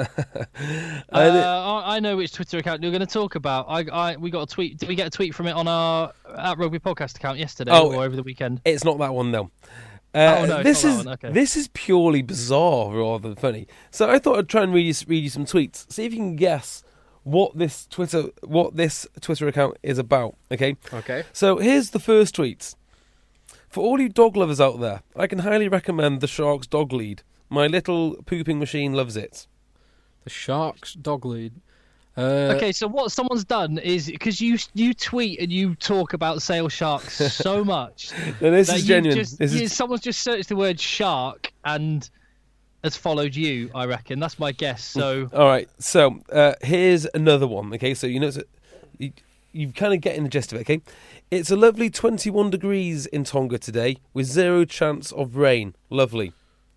I know which Twitter account you're going to talk about. We got a tweet. Did we get a tweet from it on our @Rugby Podcast account yesterday or over the weekend? It's not that one, though. No, this is purely bizarre rather than funny. So I thought I'd try and read you some tweets. See if you can guess what this Twitter account is about. Okay. So here's the first tweet. For all you dog lovers out there, I can highly recommend the Sharks dog lead. My little pooping machine loves it. The Sharks dog lead. Okay, so what someone's done is, because you tweet and you talk about Sale Sharks so much. No, this is genuine. Someone's just searched the word shark and has followed you, I reckon. That's my guess. So all right. So here's another one. Okay, so you kind of getting the gist of it. Okay, it's a lovely 21 degrees in Tonga today with 0 chance of rain. Lovely.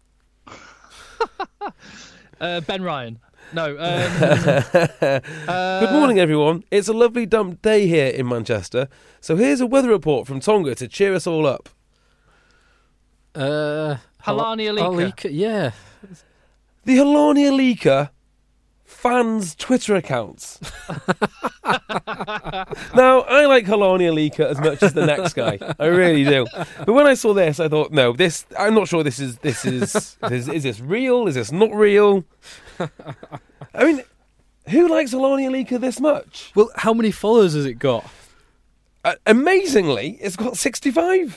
Ben Ryan. No. Good morning, everyone. It's a lovely damp day here in Manchester. So here's a weather report from Tonga to cheer us all up. Halani Alika. Yeah. The Halani Alika fans' Twitter accounts. Now, I like Halani Alika as much as the next guy. I really do. But when I saw this, I thought, no, I'm not sure this is is this real? Is this not real? I mean, who likes Halani Alika this much? Well, how many followers has it got? Amazingly, it's got 65.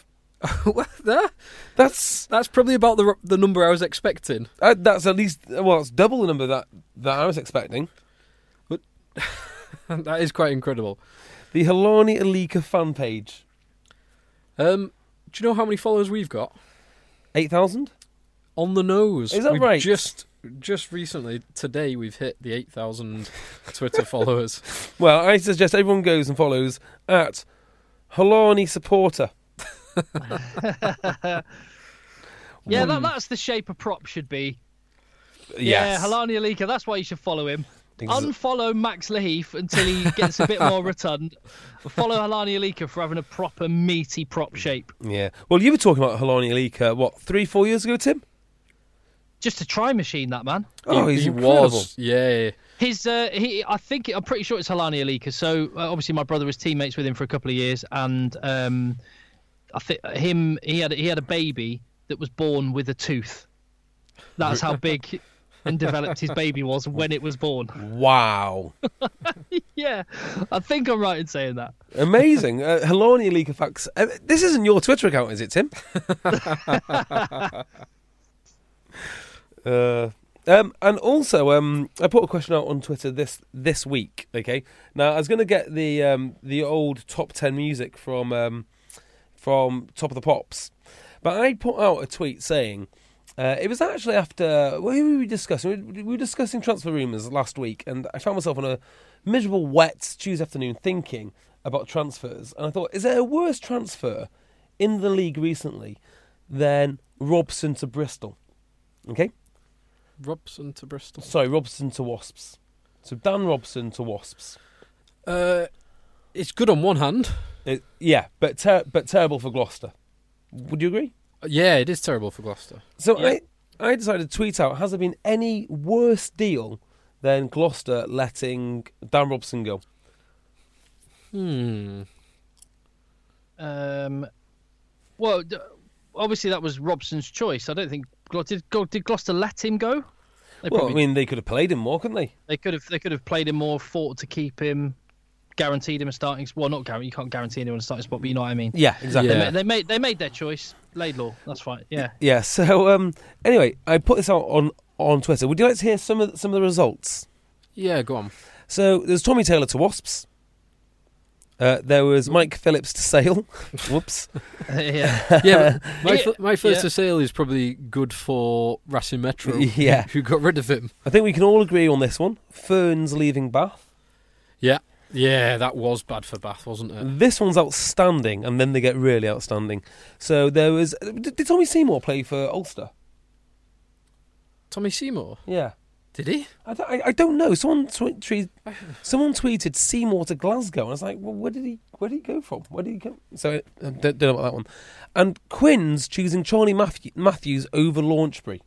That's probably about the number I was expecting. That's at least, well, it's double the number that I was expecting. But that is quite incredible. The Halani Alika fan page. Do you know how many followers we've got? 8,000? On the nose. Is that right? Just recently, today, we've hit the 8,000 Twitter followers. Well, I suggest everyone goes and follows at Halani Supporter. Yeah, that's the shape a prop should be. Yes. Yeah, Halani Alika, that's why you should follow him. Unfollow Max Laheath until he gets a bit more rotund. Follow Halani Alika for having a proper meaty prop shape. Yeah. Well, you were talking about Halani Alika, 3-4 years ago, Tim? Just a try machine, that man. Oh, he was. Yeah. I'm pretty sure it's Halani Alika. So obviously my brother was teammates with him for a couple of years, and I think he had a baby that was born with a tooth. That's how big and developed his baby was when it was born. Wow. Yeah, I think I'm right in saying that. Amazing. Halani Alika facts. This isn't your Twitter account, is it, Tim? And also, I put a question out on Twitter this week. Okay, now I was going to get the old top 10 music from Top of the Pops, but I put out a tweet saying, It was actually after... Who were we discussing? We were discussing transfer rumours last week, and I found myself on a miserable, wet Tuesday afternoon thinking about transfers. And I thought, is there a worse transfer in the league recently than Robson to Bristol? Okay? Robson to Bristol? Sorry, Robson to Wasps. So Dan Robson to Wasps. It's good on one hand. But terrible for Gloucester. Would you agree? Yeah, it is terrible for Gloucester. So I decided to tweet out, has there been any worse deal than Gloucester letting Dan Robson go? Well, obviously that was Robson's choice. I don't think... Did Gloucester let him go? Well, I mean, they could have played him more, couldn't they? They could have played him more, fought to keep him... Guaranteed him a starting... Well, not guaranteed. You can't guarantee anyone a starting spot, but you know what I mean. Yeah, exactly. Yeah. They made their choice. Laidlaw. That's fine. Yeah. Yeah. So anyway, I put this out on Twitter. Would you like to hear some of the results? Yeah, go on. So there's Tommy Taylor to Wasps. There was Mike Phillips to Sale. Whoops. Yeah. My first to Sale is probably good for Racing Metro. Yeah. Who got rid of him? I think we can all agree on this one. Ferns leaving Bath. Yeah. Yeah, that was bad for Bath, wasn't it? This one's outstanding, and then they get really outstanding. So there was... Did Tommy Seymour play for Ulster? Tommy Seymour? Yeah. Did he? I don't know. Someone tweeted Seymour to Glasgow, and I was like, well, where did he go from? Where did he go? So I don't know about that one. And Quinn's choosing Charlie Matthews over Launchbury.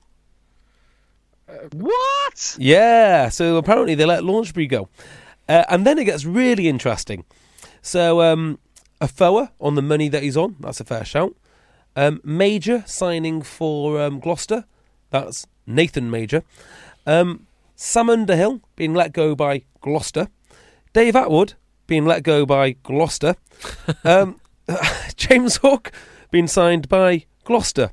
What? Yeah. So apparently they let Launchbury go. And then it gets really interesting. So, Afoa on the money that he's on, that's a fair shout. Major signing for Gloucester, that's Nathan Major. Sam Underhill being let go by Gloucester. Dave Atwood being let go by Gloucester. James Hook being signed by Gloucester.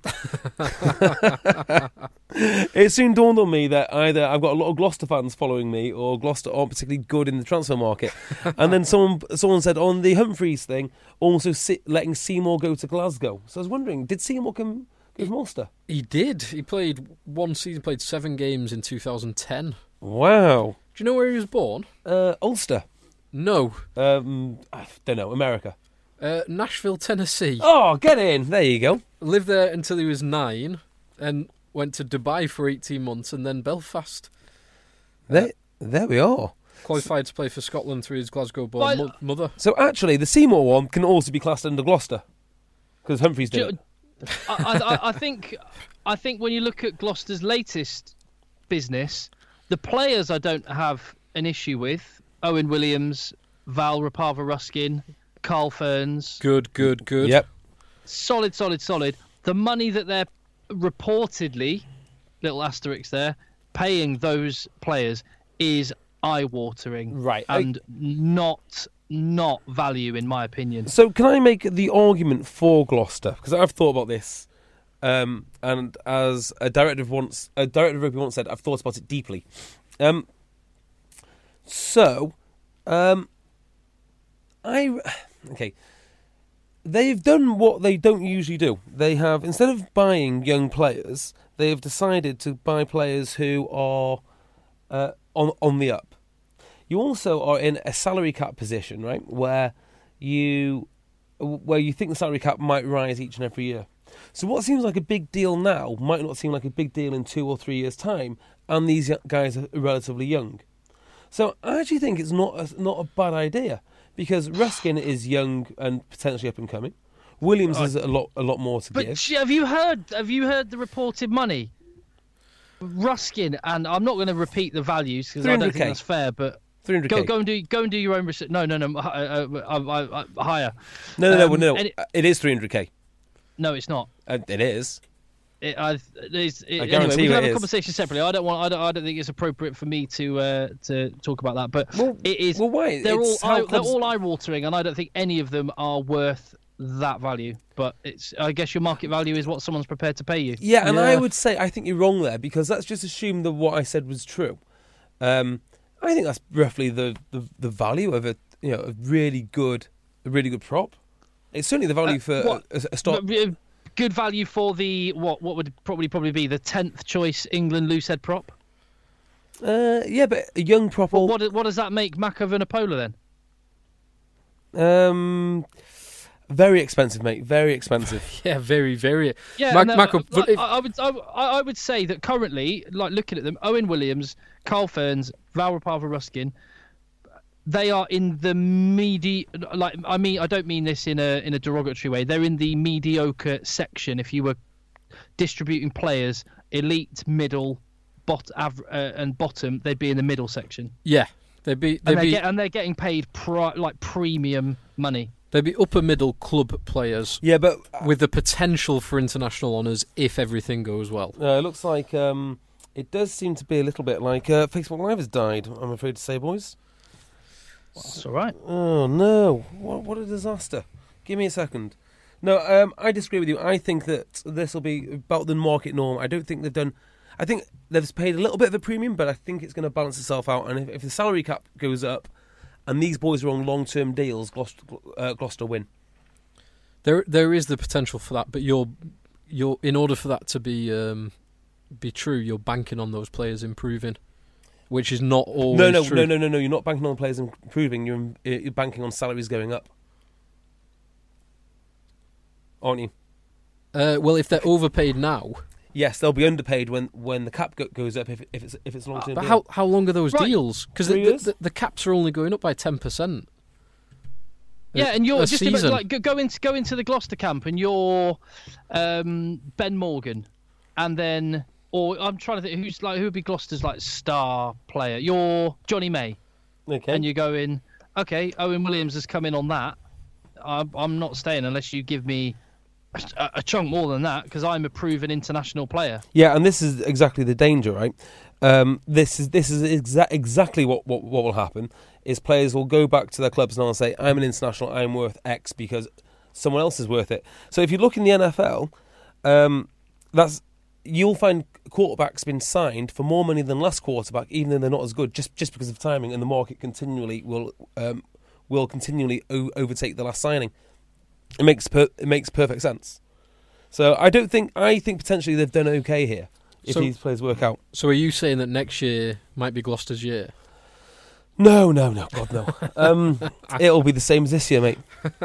It soon dawned on me that either I've got a lot of Gloucester fans following me, or Gloucester aren't particularly good in the transfer market. And then someone said on the Humphreys thing, also letting Seymour go to Glasgow. So I was wondering, did Seymour come from Ulster? He did. He played one season, played 7 games in 2010. Wow. Do you know where he was born? Ulster. No. I don't know. America. Nashville, Tennessee. Oh, get in. There you go. Lived there until he was 9 and went to Dubai for 18 months and then Belfast. There we are. Qualified to play for Scotland through his Glasgow-born mother. So actually, the Seymour one can also be classed under Gloucester because Humphreys did it. I think when you look at Gloucester's latest business, the players I don't have an issue with. Owen Williams, Val Rapava Ruskin, Carl Ferns. Good. Yep. Solid. The money that they're reportedly, little asterisk there, paying those players is eye-watering. Right. And not value, in my opinion. So can I make the argument for Gloucester? Because I've thought about this. And as a director of rugby once said, I've thought about it deeply. They've done what they don't usually do. They have, instead of buying young players, they have decided to buy players who are on the up. You also are in a salary cap position, right, where you think the salary cap might rise each and every year. So what seems like a big deal now might not seem like a big deal in 2 or 3 years' time, and these guys are relatively young. So I actually think it's not a bad idea, because Ruskin is young and potentially up and coming. Williams has a lot more to give. But have you heard the reported money? Ruskin, and I'm not going to repeat the values because I don't think that's fair, but 300K. Go and do your own research. No, higher. No. It is 300K. No, it's not. It is. I guarantee anyway, we can have a conversation separately. I don't think it's appropriate for me to talk about that. But it is. Well, why? They're all eye-watering, and I don't think any of them are worth that value. But I guess your market value is what someone's prepared to pay you. Yeah, and I would say I think you're wrong there, because let's just assume that what I said was true. I think that's roughly the value of a really good prop. It's certainly the value for a start. Good value for the what would probably be the 10th choice England loosehead prop. Yeah, but a young prop. Well, what does that make Mako Vunipola then? Very expensive, mate. Very expensive. Yeah, very, very. Yeah, I would say that currently, like looking at them, Owen Williams, Carl Ferns, Valrapava Ruskin, they are in the I don't mean this in a derogatory way. They're in the mediocre section. If you were distributing players, elite, middle, and bottom, they'd be in the middle section. Yeah, they're getting paid premium money. They'd be upper middle club players. Yeah, but with the potential for international honours if everything goes well. It looks like it does seem to be a little bit like Facebook Live has died. I'm afraid to say, boys. That's all right. Oh no! What a disaster! Give me a second. No, I disagree with you. I think that this will be about the market norm. I don't think they've done. I think they've paid a little bit of a premium, but I think it's going to balance itself out. And if the salary cap goes up, and these boys are on long-term deals, Gloucester win. There is the potential for that, but you're in order for that to be true, you're banking on those players improving, which is not always true. No. You're not banking on players improving. You're banking on salaries going up, aren't you? Well, if they're overpaid now. Yes, they'll be underpaid when the cap goes up if it's long term. But how long are those deals? Because the caps are only going up by 10%. Yeah, and you're just go into the Gloucester camp and you're Ben Morgan, and then I'm trying to think who would be Gloucester's star player. You're Johnny May, okay, and you're going okay. Owen Williams has come in on that. I'm not staying unless you give me a chunk more than that, because I'm a proven international player. Yeah, and this is exactly the danger, right? This is exactly what will happen. Is players will go back to their clubs and they'll say, "I'm an international. I'm worth X because someone else is worth it." So if you look in the NFL, you'll find quarterbacks been signed for more money than last quarterback, even though they're not as good, just because of timing, and the market continually will continually overtake the last signing. It makes perfect sense. So I think potentially they've done okay here if these players work out. So are you saying that next year might be Gloucester's year? No, God no. It'll be the same as this year, mate.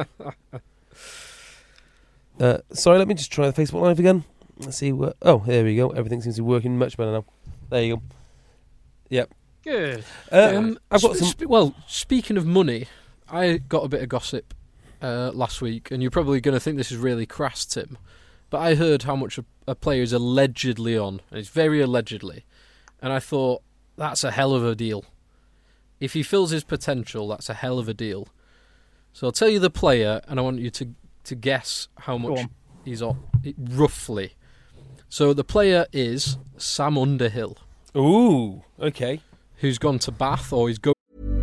Sorry, let me just try the Facebook Live again. Let's see. There we go. Everything seems to be working much better now. There you go. Yep. Good. I've got some. Well, speaking of money, I got a bit of gossip last week, and you're probably going to think this is really crass, Tim, but I heard how much a player is allegedly on, and it's very allegedly, and I thought, that's a hell of a deal. If he fills his potential, that's a hell of a deal. So I'll tell you the player, and I want you to guess how much he's on, roughly. So the player is Sam Underhill. Ooh, okay. Who's gone to Bath, or he's going.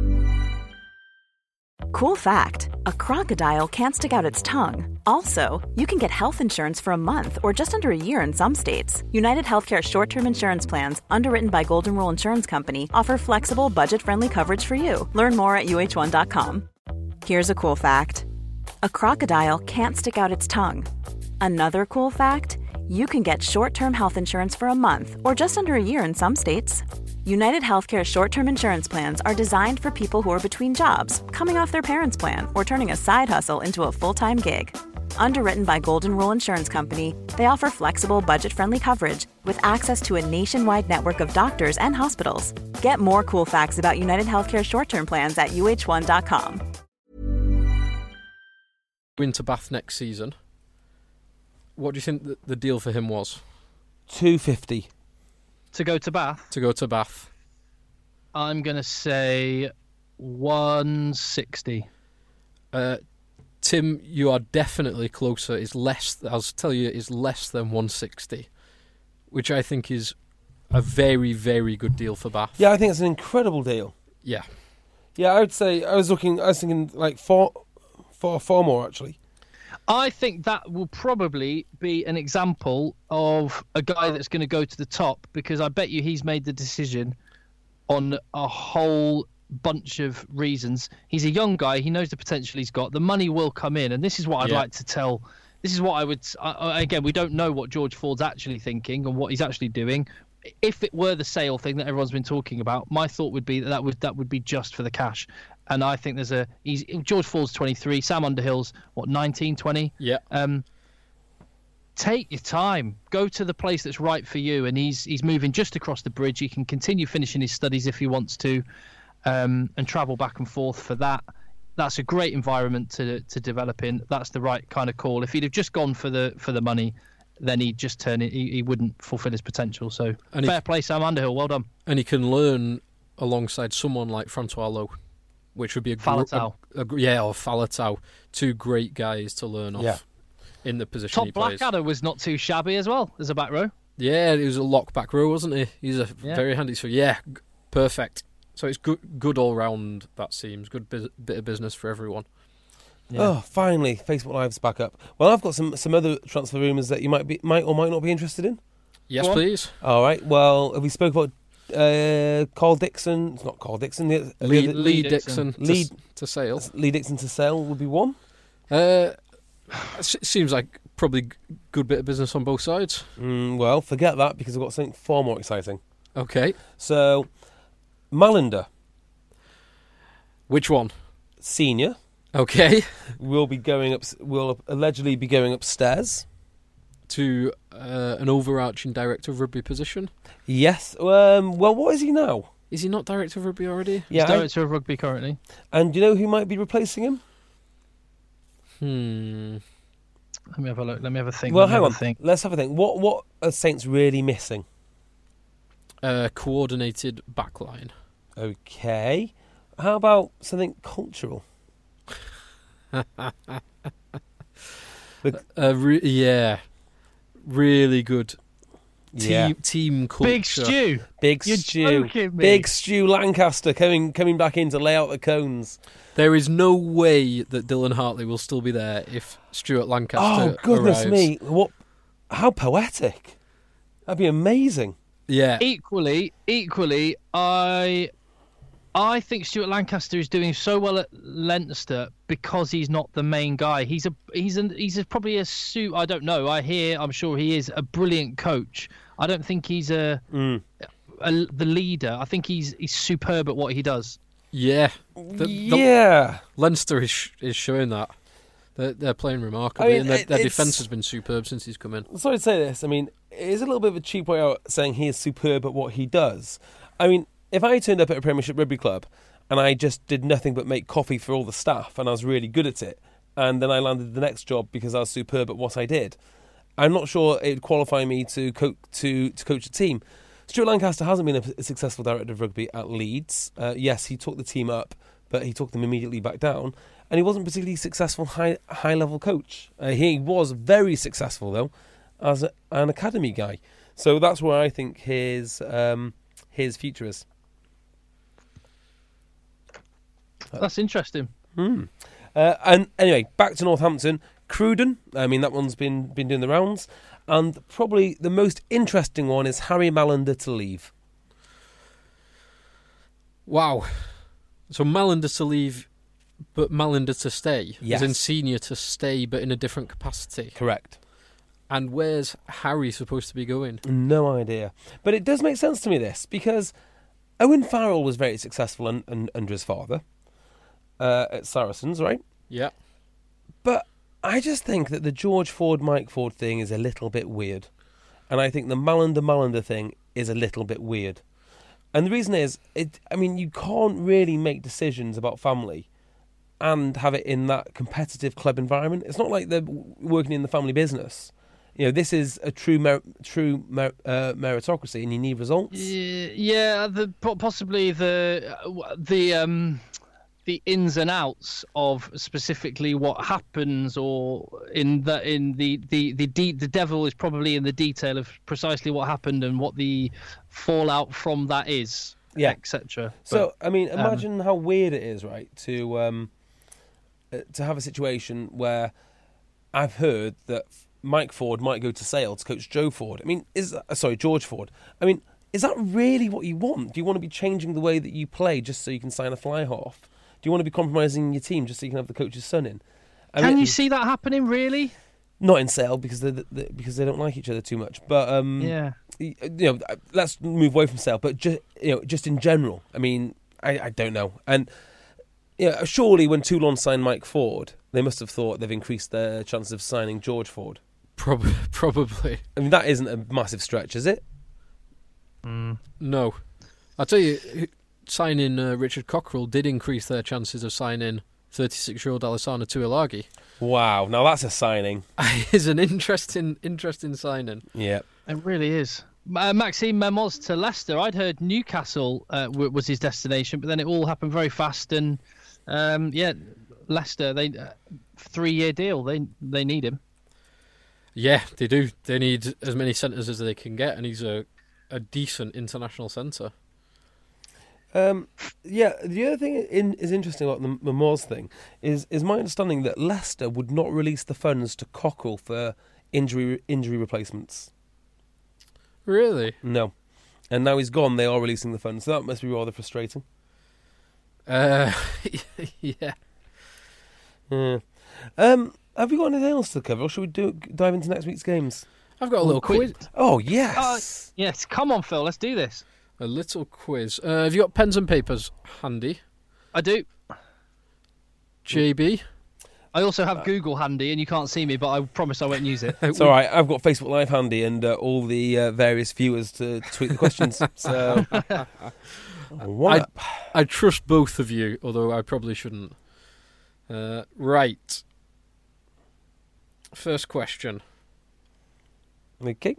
Cool fact, a crocodile can't stick out its tongue. Also, you can get health insurance for a month or just under a year in some states. United Healthcare short-term insurance plans, underwritten by Golden Rule Insurance Company, offer flexible, budget-friendly coverage for you. Learn more at uh1.com. Here's a cool fact. A crocodile can't stick out its tongue. Another cool fact, you can get short-term health insurance for a month or just under a year in some states. United Healthcare short-term insurance plans are designed for people who are between jobs, coming off their parents' plan, or turning a side hustle into a full-time gig. Underwritten by Golden Rule Insurance Company, they offer flexible, budget-friendly coverage with access to a nationwide network of doctors and hospitals. Get more cool facts about United Healthcare short-term plans at uh1.com. Into Bath next season. What do you think the deal for him was? $250. To go to Bath? To go to Bath. I'm going to say 160. Tim, you are definitely closer. It's less. I'll tell you, it's less than 160, which I think is a very, very good deal for Bath. Yeah, I think it's an incredible deal. Yeah. Yeah, I would say I was thinking like far more actually. I think that will probably be an example of a guy that's going to go to the top, because I bet you he's made the decision on a whole bunch of reasons. He's a young guy. He knows the potential he's got. The money will come in. And this is what I'd like to tell this is what I would. Again, we don't know what George Ford's actually thinking and what he's actually doing. If it were the sale thing that everyone's been talking about, my thought would be that would be just for the cash. And I think George Ford's 23, Sam Underhill's 19, 20. Yeah. Take your time. Go to the place that's right for you. And he's moving just across the bridge. He can continue finishing his studies if he wants to, and travel back and forth for that. That's a great environment to develop in. That's the right kind of call. If he'd have just gone for the money, then he'd just turn it. He wouldn't fulfil his potential. So fair play, Sam Underhill. Well done. And he can learn alongside someone like Francois Lowe, which would be Faletau. Or Faletau. Two great guys to learn off in the position Todd he plays. Blackadder was not too shabby as well as a back row. Yeah, he was a lock back row, wasn't he? He's very handy. So perfect. So it's good all round. That seems good bit of business for everyone. Yeah. Oh, finally, Facebook Live's back up. Well, I've got some other transfer rumours that you might or might not be interested in. Yes, please. All right. Well, we spoke about Carl Dixon. It's not Carl Dixon. Lee Dixon to Sale. Lee Dixon to Sale would be one. Seems like probably good bit of business on both sides. Well, forget that because I've got something far more exciting. Okay. So, Malander. Which one? Senior. Okay. Will allegedly be going upstairs to an overarching director of rugby position. Yes. Well, what is he now? Is he not director of rugby already? Yeah, he's director of rugby currently. And do you know who might be replacing him? Let me have a look. Let me have a think. Well, hang on. Let's have a think. What are Saints really missing? Coordinated backline. Okay. How about something cultural? Really good team culture. Big Stu Lancaster coming back in to lay out the cones. There is no way that Dylan Hartley will still be there if Stuart Lancaster goodness arrives. Me, how poetic. That'd be amazing. Yeah. Equally, I think Stuart Lancaster is doing so well at Leinster because he's not the main guy. He's probably a suit. I don't know. I'm sure he is a brilliant coach. I don't think he's the leader. I think he's superb at what he does. Yeah. Leinster is showing that. They're playing remarkably, and their defence has been superb since he's come in. Sorry to say this. I mean, it is a little bit of a cheap way out saying he is superb at what he does. I mean, if I turned up at a Premiership rugby club and I just did nothing but make coffee for all the staff and I was really good at it, and then I landed the next job because I was superb at what I did, I'm not sure it would qualify me to coach a team. Stuart Lancaster hasn't been a successful director of rugby at Leeds. Yes, he took the team up, but he took them immediately back down. And he wasn't particularly successful high-level coach. He was very successful, though, as an academy guy. So that's where I think his future is. That's interesting. And anyway, back to Northampton. Cruden, I mean, that one's been doing the rounds. And probably the most interesting one is Harry Malander to leave. Wow. So Malander to leave, but Malander to stay? Yes. As in senior to stay, but in a different capacity? Correct. And where's Harry supposed to be going? No idea. But it does make sense to me, this, because Owen Farrell was very successful under his father at Saracens, right? Yeah. But I just think that the George Ford, Mike Ford thing is a little bit weird. And I think the Malander thing is a little bit weird. And the reason is, you can't really make decisions about family and have it in that competitive club environment. It's not like they're working in the family business. You know, this is a true meritocracy, and you need results. Yeah, possibly the ins and outs of specifically what happens, or the devil is probably in the detail of precisely what happened and what the fallout from that is, etc. So, imagine how weird it is, right, to have a situation where I've heard that Mike Ford might go to Sale to coach George Ford. Is that really what you want? Do you want to be changing the way that you play just so you can sign a fly half? Do you want to be compromising your team just so you can have the coach's son in? Can you see that happening, really? Not in Sale because they don't like each other too much. But let's move away from Sale. But just in general, I mean, I don't know. And surely when Toulon signed Mike Ford, they must have thought they've increased their chances of signing George Ford. Probably. I mean, that isn't a massive stretch, is it? No. I'll tell you, signing Richard Cockrell did increase their chances of signing 36-year-old Alessandro Tuilagi. Wow, now that's a signing. It's an interesting signing. Yeah. It really is. Maxime Mermoz to Leicester. I'd heard Newcastle was his destination, but then it all happened very fast. And Leicester, they 3-year deal. They need him. Yeah, they do. They need as many centres as they can get, and he's a decent international centre. The other thing is interesting about the Mermoz thing is my understanding that Leicester would not release the funds to Cockrell for injury replacements. Really? No. And now he's gone, they are releasing the funds, so that must be rather frustrating. Yeah. Have we got anything else to cover, or should we dive into next week's games? I've got a little quiz. Oh, yes. Yes, come on, Phil, let's do this. A little quiz. Have you got pens and papers handy? I do. JB? I also have Google handy, and you can't see me, but I promise I won't use it. It's all right. I've got Facebook Live handy and all the various viewers to tweet the questions. So, I trust both of you, although I probably shouldn't. Right. First question. Okay.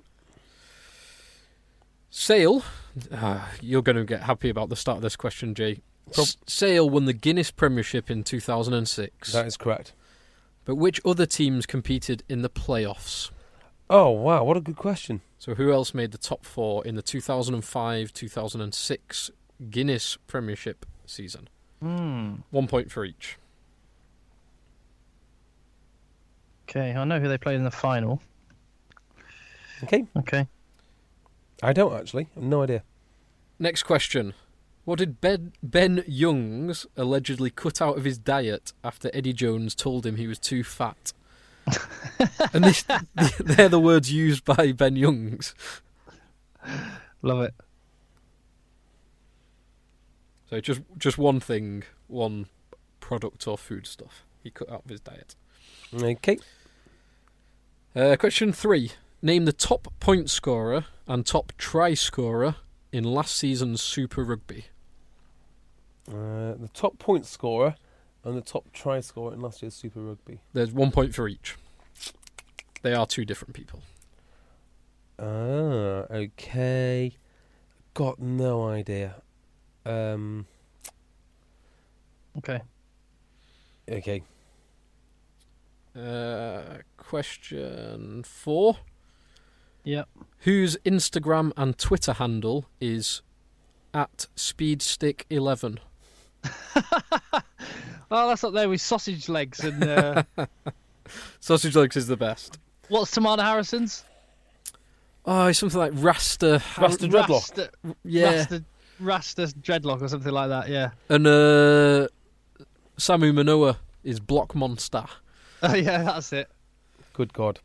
Sale. You're going to get happy about the start of this question, Jay. Sale won the Guinness Premiership in 2006. That is correct. But which other teams competed in the playoffs? Oh, wow, what a good question. So who else made the top four in the 2005-2006 Guinness Premiership season? 1 point for each. Okay, I know who they played in the final. Okay. I don't actually. I have no idea. Next question. What did Ben Youngs allegedly cut out of his diet after Eddie Jones told him he was too fat? And they're the words used by Ben Youngs. Love it. So just one thing, one product or food stuff he cut out of his diet. Okay. Question 3. Name the top point scorer and top try scorer in last season's Super Rugby. The top point scorer and the top try scorer in last year's Super Rugby. There's 1 point for each. They are two different people. Okay. Got no idea. Okay. Question 4. Yep. Whose Instagram and Twitter handle is @SpeedStick11? Oh, that's up there with sausage legs and. Sausage legs is the best. What's Tamana Harrison's? Oh, it's something like Rasta Dreadlock. Rasta Dreadlock or something like that. Yeah. And Samu Manoa is Block Monster. Oh yeah, that's it. Good God.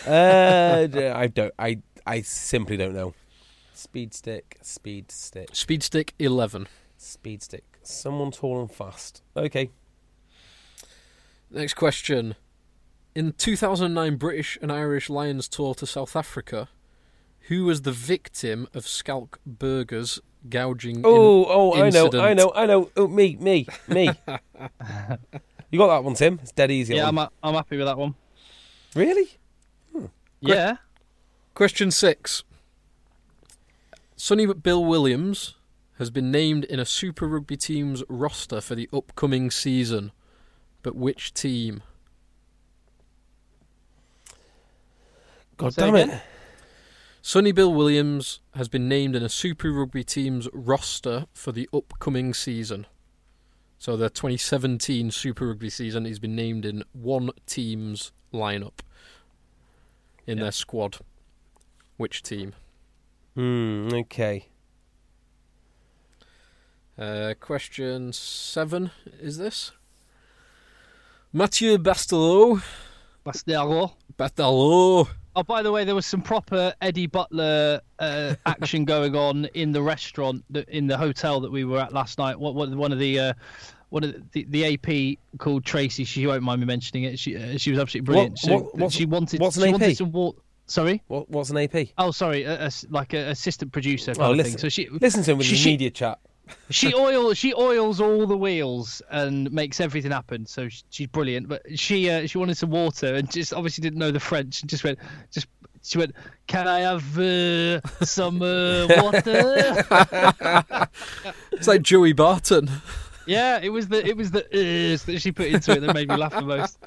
I simply don't know. Speedstick. Speedstick11. Speedstick. Someone tall and fast. Okay. Next question. In the 2009 British and Irish Lions tour to South Africa, who was the victim of Schalk Burger's gouging incident? I know. Oh, me. You got that one, Tim? It's dead easy. Yeah, I'm happy with that one. Really? Yeah. Question 6. Sonny Bill Williams has been named in a Super Rugby team's roster for the upcoming season. But which team? God damn it. Sonny Bill Williams has been named in a Super Rugby team's roster for the upcoming season. So the 2017 Super Rugby season, he's been named in one team's lineup in their squad. Which team? Okay. Question 7 is this. Mathieu Bastereau Batalo. Oh, by the way, there was some proper Eddie Butler action going on in the restaurant, in the hotel that we were at last night. One of the AP called Tracy. She won't mind me mentioning it. She was absolutely brilliant. What's an AP? Sorry? What's an AP? Oh, sorry, like an assistant producer kind of listen, thing. So listen to him with his media chat. She oils all the wheels and makes everything happen. So she's brilliant. But she wanted some water and just obviously didn't know the French and she went, "Can I have some water?" It's like Joey Barton. Yeah, it was the that she put into it that made me laugh the most.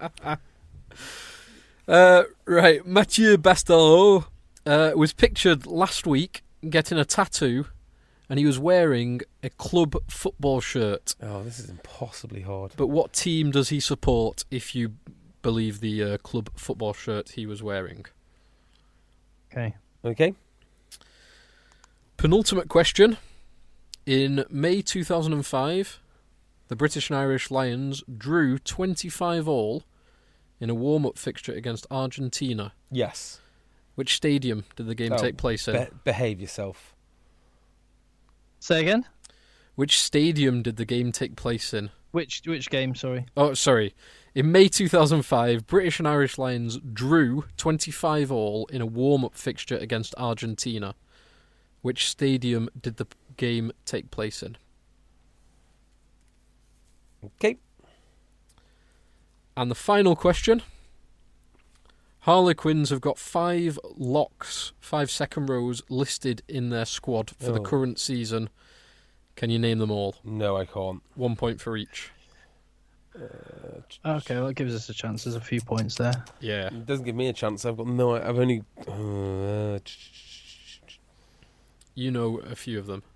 Right, Mathieu Bastalot was pictured last week getting a tattoo, and he was wearing a club football shirt. Oh, this is impossibly hard. But what team does he support, if you believe the club football shirt he was wearing? Okay. Penultimate question. In May 2005, the British and Irish Lions drew 25-all in a warm-up fixture against Argentina. Yes. Which stadium did the game take place in? Behave yourself. Say again? Which stadium did the game take place in? Which game, sorry? Oh, sorry. In May 2005, British and Irish Lions drew 25-all in a warm-up fixture against Argentina. Which stadium did the game take place in? Okay. And the final question. Harlequins have got 5 locks, 5 second rows listed in their squad for the current season. Can you name them all? No, I can't. 1 point for each. Okay, well, that gives us a chance. There's a few points there. Yeah. It doesn't give me a chance. I've only... You know a few of them.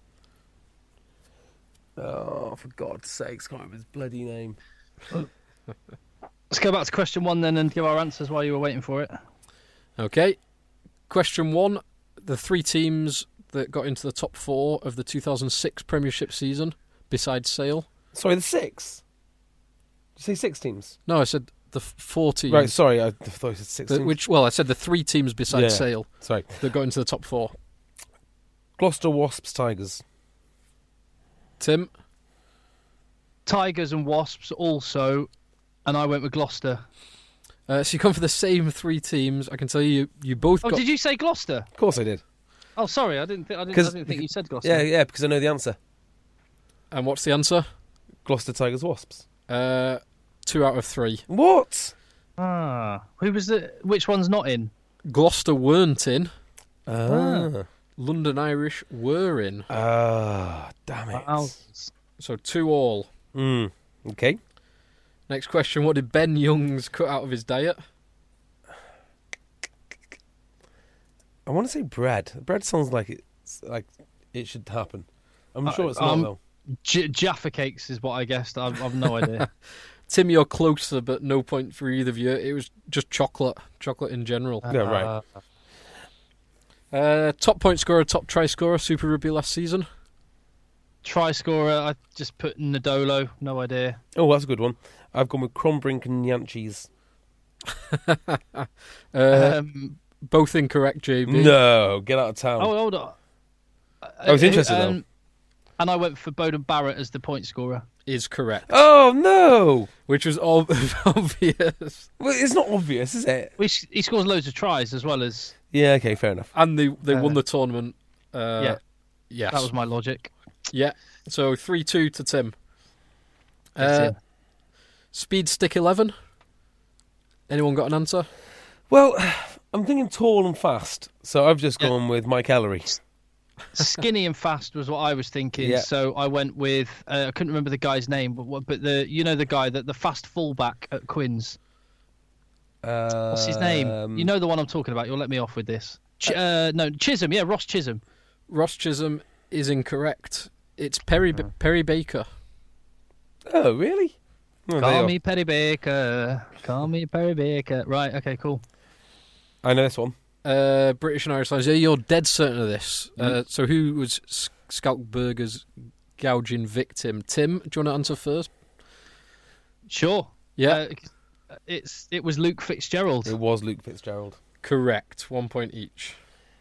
Oh, for God's sakes, can't remember his bloody name. Let's go back to question 1 then and give our answers while you were waiting for it. Okay. Question 1. The 3 teams that got into the top 4 of the 2006 Premiership season, besides Sale. Sorry, the 6? Did you say 6 teams? No, I said the 4 teams. Right, sorry, I thought you said 6 teams. I said the 3 teams besides Sale. Sorry. That got into the top 4. Gloucester, Wasps, Tigers. Tim? Tigers and Wasps also, and I went with Gloucester. So you come for the same 3 teams. I can tell you both got... Oh, did you say Gloucester? Of course I did. Oh, sorry, I didn't think you said Gloucester. Yeah, because I know the answer. And what's the answer? Gloucester, Tigers, Wasps. 2 out of 3. What? Who was which one's not in? Gloucester weren't in. Ah. London Irish were in. Damn it. Wow. So 2-all. Okay. Next question. What did Ben Youngs cut out of his diet? I want to say bread. Bread sounds like it should happen. I'm sure it's not, though. Jaffa cakes is what I guessed. I've no idea. Tim, you're closer, but no point for either of you. It was just chocolate. Chocolate in general. Yeah, right. Top point scorer, top try scorer, Super Rugby last season? Try scorer, I just put Nadolo. No idea. Oh, that's a good one. I've gone with Crombrink and Yanchees. Both incorrect, JB. No, get out of town. Oh, hold on. I was interested, though. And I went for Bowden Barrett as the point scorer. Is correct. Oh, no! Which was obvious. Well, it's not obvious, is it? He scores loads of tries as well as... Yeah, okay, fair enough. And they won the tournament. Yeah. Yes. That was my logic. Yeah. So 3-2 to Tim. Speed stick 11. Anyone got an answer? Well, I'm thinking tall and fast, so I've just gone with Mike Ellery. Skinny and fast was what I was thinking, Yeah. so I went with I couldn't remember the guy's name, but the guy that the fast fullback at Quins. What's his name? You know the one I'm talking about. You'll let me off with this. Chisholm. Yeah, Ross Chisholm. Ross Chisholm is incorrect. It's Perry Baker. Oh, really? Oh, Call me Perry Baker. Call me Perry Baker. Right. Okay. Cool. I know this one. British and Irish Lions. Yeah, you're dead certain of this. So who was Schalkberger's gouging victim? Tim, do you want to answer first? Sure. Yeah. it was Luke Fitzgerald. It was Luke Fitzgerald. Correct. 1 point each.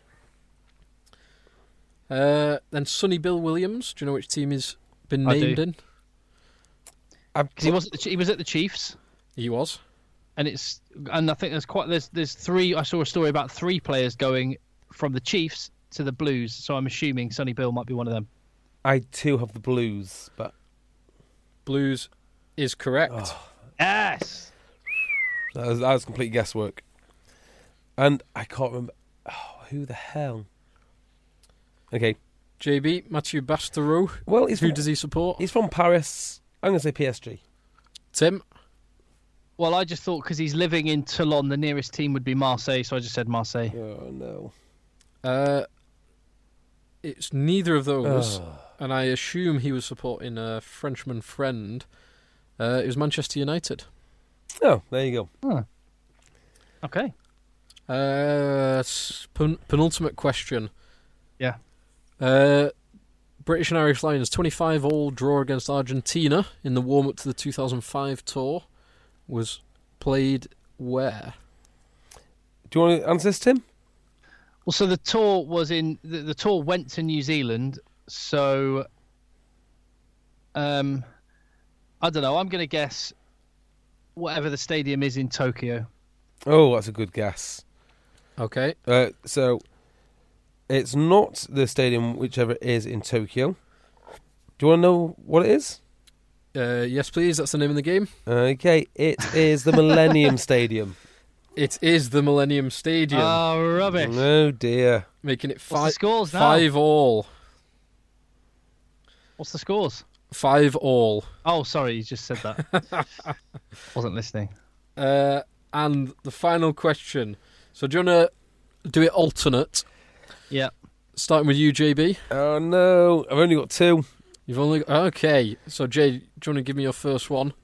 Then Sonny Bill Williams. Do you know which team he's been named in? He was at the Chiefs. He was. And I think there's three. I saw a story about 3 players going from the Chiefs to the Blues. So I'm assuming Sonny Bill might be one of them. I too have the Blues, but Blues is correct. Oh. Yes. That was complete guesswork. And I can't remember. Oh, who the hell? Okay. JB, Mathieu Bastereau. Well, who does he support? He's from Paris. I'm going to say PSG. Tim? Well, I just thought because he's living in Toulon, the nearest team would be Marseille, so I just said Marseille. Oh, no. It's neither of those. And I assume he was supporting a Frenchman friend. It was Manchester United. Oh, there you go. Huh. Okay. Penultimate question. Yeah. British and Irish Lions 25-all draw against Argentina in the warm-up to the 2005 tour was played where? Do you want to answer this, Tim? Well, so the tour was in the tour went to New Zealand. So, I don't know. I'm going to guess whatever the stadium is in Tokyo. Oh, that's a good guess. Okay. So it's not the stadium, whichever it is in Tokyo. Do you want to know what it is? Yes, please. That's the name of the game. Okay, it is the Millennium Stadium. It is the Millennium Stadium. Oh, rubbish. Oh, dear. Making it What's the scores now? 5-all. What's the scores? 5-all. Oh, sorry, you just said that. Wasn't listening. And the final question. So do you want to do it alternate? Yeah. Starting with you, JB. Oh, no. I've only got 2. You've only... Okay. So, Jay, do you want to give me your first one?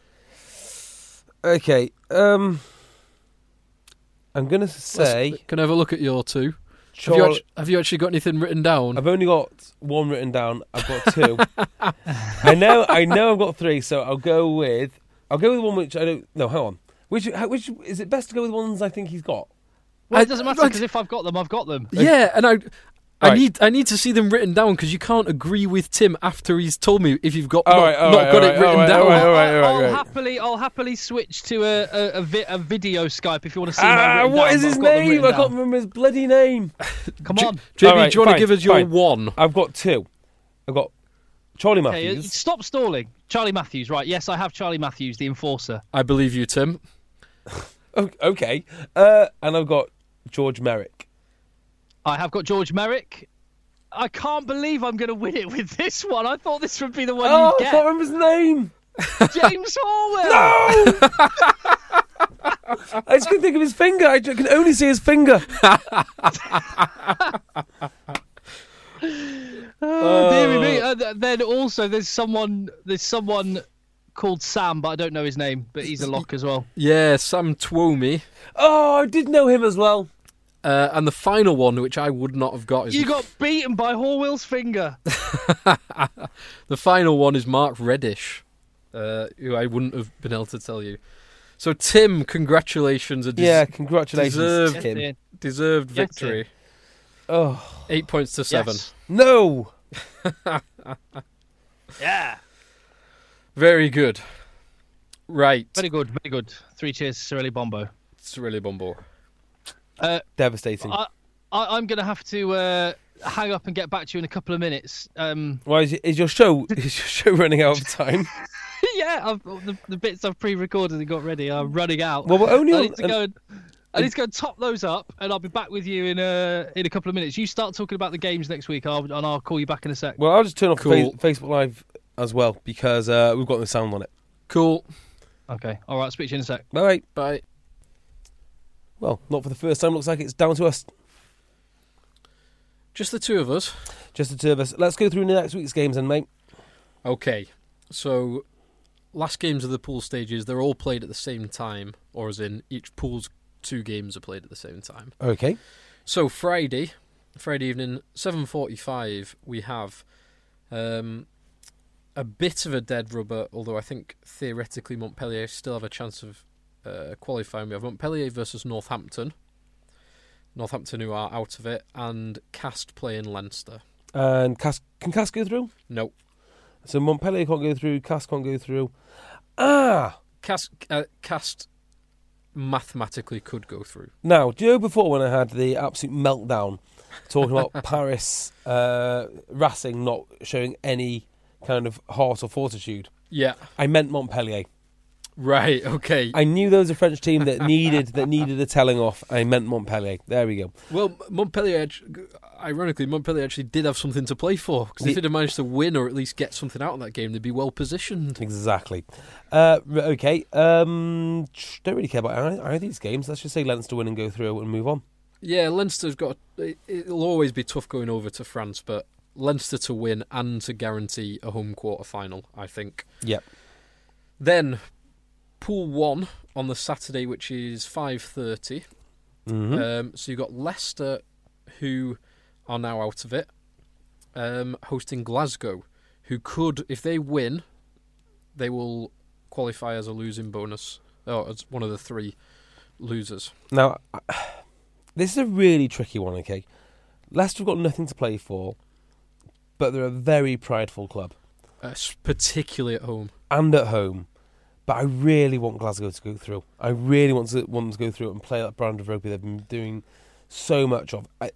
Okay. I'm going to say... Can I have a look at your 2? Have you actually got anything written down? I've only got 1 written down. I've got 2. I know I've got 3, so I'll go with one which I don't... No, hang on. Which is it best to go with the ones I think he's got? Well, it doesn't matter because if I've got them, I've got them. Yeah, and I need to see them written down because you can't agree with Tim after he's told me if you've got not got it written down. I'll happily switch to a video Skype if you want to see my written what down, is his name? I can't remember his bloody name. Come on, JB, do you want to give us your 1? I've got 2. I've got Charlie Matthews. Okay, stop stalling. Charlie Matthews, right? Yes, I have Charlie Matthews, the enforcer. I believe you, Tim. Okay, and I've got George Merrick. I have got George Merrick. I can't believe I'm going to win it with this one. I thought this would be the one you'd get. I can't remember his name. James Horwell. No! I just couldn't think of his finger. I can only see his finger. Dear me. Then also there's someone called Sam, but I don't know his name, but he's a lock as well. Yeah, Sam Twomey. Oh, I did know him as well. And the final one, which I would not have got, is... You got beaten by Horwell's finger. The final one is Mark Reddish, who I wouldn't have been able to tell you. So, Tim, congratulations. Congratulations, Tim. Deserved victory. Oh. 8 points to 7. Yes. No! Yeah. Very good. Right. Very good, very good. 3 cheers, Cirelli Bombo. Cirelli Bombo. Devastating. I'm going to have to hang up and get back to you in a couple of minutes. Why is your show running out of time? Yeah, the bits I've pre-recorded and got ready are running out. Well, we're only I need to go and top those up, and I'll be back with you in a couple of minutes. You start talking about the games next week, and I'll call you back in a sec. Well, I'll just turn off Facebook Live as well because we've got the sound on it. Cool. Okay. All right. Speak to you in a sec. Bye. Bye. Well, not for the first time. Looks like it's down to us. Just the 2 of us? Just the 2 of us. Let's go through next week's games then, mate. Okay. So, last games of the pool stages, they're all played at the same time, or as in each pool's 2 games are played at the same time. Okay. So, Friday evening, 7:45, we have a bit of a dead rubber, although I think theoretically Montpellier still have a chance of qualifying, we have Montpellier versus Northampton. Northampton, who are out of it, and Cast playing Leinster. And can Cast go through? No. So Montpellier can't go through, Cast can't go through. Cast mathematically could go through. Now, do you know before when I had the absolute meltdown talking about Paris Racing not showing any kind of heart or fortitude? Yeah. I meant Montpellier. Right, okay. I knew there was a French team that needed a telling off. I meant Montpellier. There we go. Well, ironically, Montpellier actually did have something to play for, because if they'd have managed to win or at least get something out of that game, they'd be well positioned. Exactly. Okay. Don't really care about either of these games. Let's just say Leinster win and go through and move on. Yeah, Leinster's got... It'll always be tough going over to France, but Leinster to win and to guarantee a home quarter-final, I think. Yep. Then, Pool 1 on the Saturday, which is 5:30. Mm-hmm. So you've got Leicester, who are now out of it, hosting Glasgow, who could, if they win, they will qualify as a losing bonus, or as one of the 3 losers. Now, this is a really tricky one, okay? Leicester have got nothing to play for, but they're a very prideful club. Particularly at home. And at home. But I really want Glasgow to go through. I really want them to go through and play that brand of rugby they've been doing so much of. I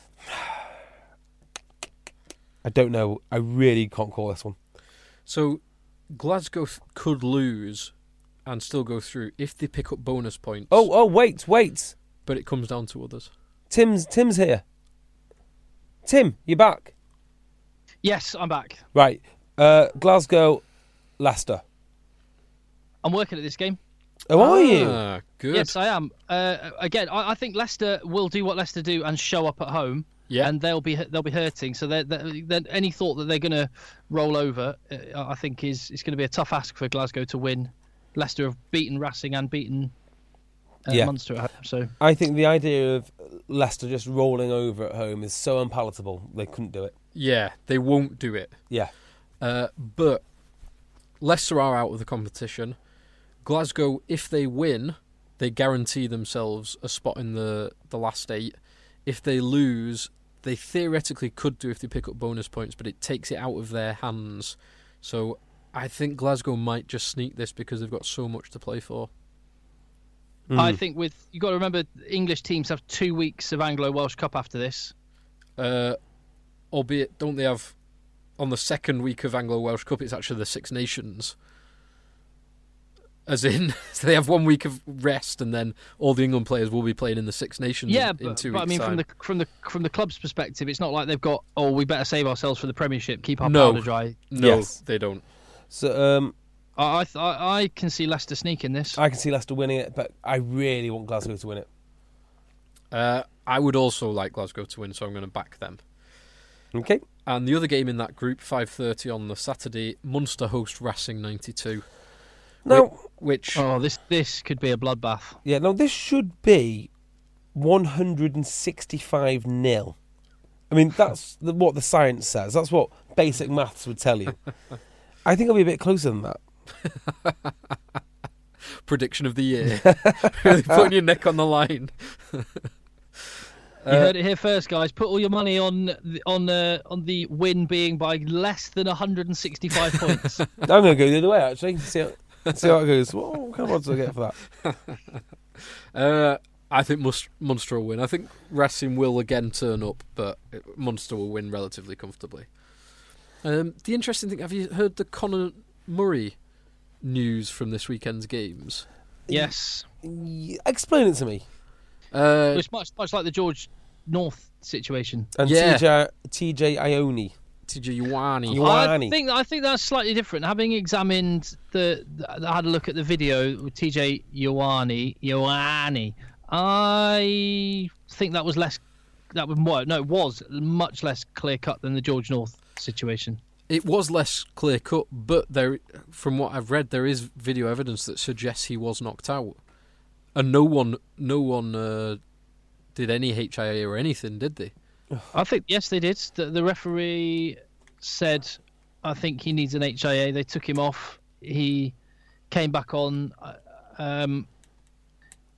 don't know. I really can't call this one. So, Glasgow could lose and still go through if they pick up bonus points. Oh, wait. But it comes down to others. Tim's here. Tim, you back? Yes, I'm back. Right. Glasgow, Leicester. I'm working at this game. Oh, are you? Good. Yes, I am. Again, I think Leicester will do what Leicester do and show up at home. Yeah. And they'll be hurting. So any thought that they're going to roll over, I think is going to be a tough ask for Glasgow to win. Leicester have beaten Racing and beaten Munster at home. So I think the idea of Leicester just rolling over at home is so unpalatable. They couldn't do it. Yeah, they won't do it. Yeah. But Leicester are out of the competition. Glasgow, if they win, they guarantee themselves a spot in the last 8. If they lose, they theoretically could do if they pick up bonus points, but it takes it out of their hands. So I think Glasgow might just sneak this because they've got so much to play for. I think you've got to remember, English teams have 2 weeks of Anglo-Welsh Cup after this. Albeit, don't they have, on the second week of Anglo-Welsh Cup, it's actually the Six Nations. As in, so they have 1 week of rest, and then all the England players will be playing in the Six Nations in 2 weeks' I mean, time. from the club's perspective, it's not like they've got, we better save ourselves for the Premiership, keep our powder dry. No, yes. They don't. So I can see Leicester sneaking this. I can see Leicester winning it, but I really want Glasgow to win it. I would also like Glasgow to win, so I'm going to back them. Okay. And the other game in that group, 5:30 on the Saturday, Munster host Racing 92. Now, this could be a bloodbath. Yeah, no, this should be 165-0. I mean, that's what the science says. That's what basic maths would tell you. I think I'll be a bit closer than that. Prediction of the year. Really putting your neck on the line. You heard it here first, guys. Put all your money on the win being by less than 165 points. I'm going to go the other way, actually. See how it goes. What kind of odds do I get for that? I think Munster will win. I think Racing will again turn up, but Munster will win relatively comfortably. The interesting thing, have you heard the Conor Murray news from this weekend's games? Yes. Explain it to me. It's much like the George North situation. And TJ Ioane. TJ Ioane. I think that's slightly different. Having examined I had a look at the video with TJ Ioane. I think that was less. It was much less clear cut than the George North situation. It was less clear cut, but from what I've read, there is video evidence that suggests he was knocked out, and no one did any HIA or anything, did they? I think yes, they did. The referee said, "I think he needs an HIA." They took him off. He came back on.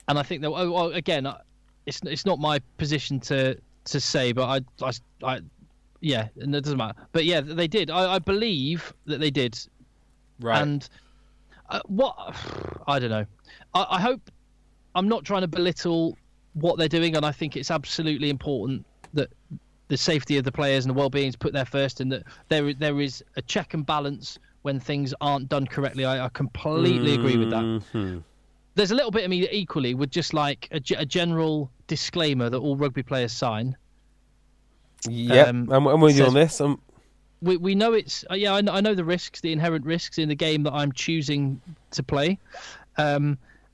And I think that again, it's not my position to say, but I yeah, and it doesn't matter. But yeah, they did. I believe that they did. Right. And what I don't know. I hope I'm not trying to belittle what they're doing, and I think it's absolutely important that the safety of the players and the well-being is put there first, and that there is a check and balance when things aren't done correctly. I completely agree with that. Mm-hmm. There's a little bit of me equally would just like a general disclaimer that all rugby players sign. Yeah, I'm with you on this. We know it's I know the risks, the inherent risks in the game that I'm choosing to play, and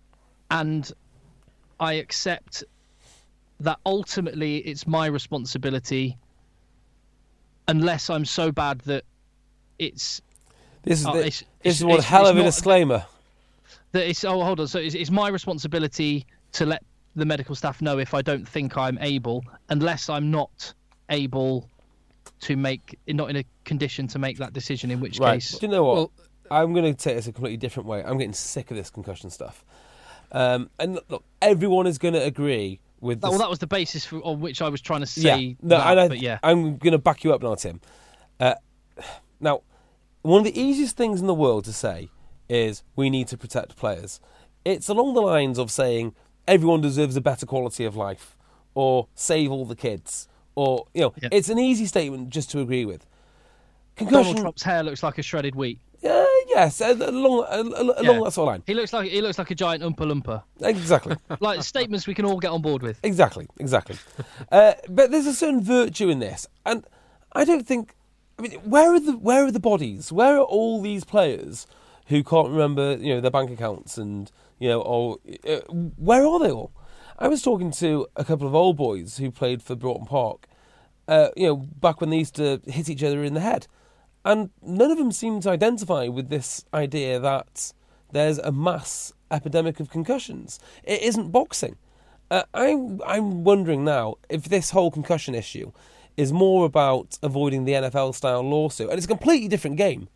I accept that ultimately it's my responsibility, unless I'm so bad that it's. This is one hell of a disclaimer. That it's hold on. So it's my responsibility to let the medical staff know if I don't think I'm able, unless I'm not able to not in a condition to make that decision. In which case, do you know what? Well, I'm going to take this a completely different way. I'm getting sick of this concussion stuff. And look, everyone is going to agree with this. Well, that was the basis on which I was trying to say. Yeah, I'm going to back you up now, Tim. Now, one of the easiest things in the world to say is we need to protect players. It's along the lines of saying everyone deserves a better quality of life, or save all the kids, or it's an easy statement just to agree with. Concussion. Donald Trump's hair looks like a shredded wheat. Yes, along that sort of line. He looks like a giant Oompa Loompa. Exactly. Like statements we can all get on board with. Exactly. But there's a certain virtue in this, and I don't think. I mean, where are the bodies? Where are all these players who can't remember, their bank accounts and where are they all? I was talking to a couple of old boys who played for Broughton Park, back when they used to hit each other in the head. And none of them seem to identify with this idea that there's a mass epidemic of concussions. It isn't boxing. I'm wondering now if this whole concussion issue is more about avoiding the NFL-style lawsuit. And it's a completely different game,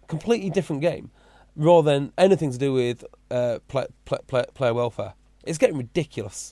rather than anything to do with player welfare. It's getting ridiculous.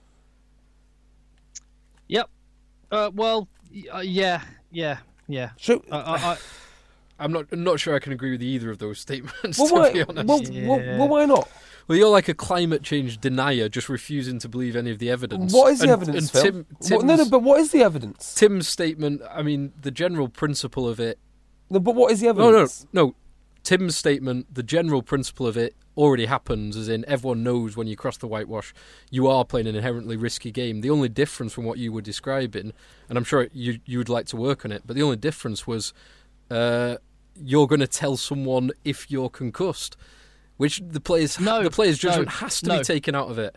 Yep. Yeah. Sure. I'm not sure I can agree with either of those statements, to be honest. Well, why not? Well, you're like a climate change denier, just refusing to believe any of the evidence. What is the evidence, Phil? But what is the evidence? Tim's statement, I mean, the general principle of it... No, but what is the evidence? No. Tim's statement, the general principle of it already happens, as in everyone knows when you cross the whitewash, you are playing an inherently risky game. The only difference from what you were describing, and I'm sure you would like to work on it, but the only difference was you're going to tell someone if you're concussed, which the player's judgment has to be taken out of it.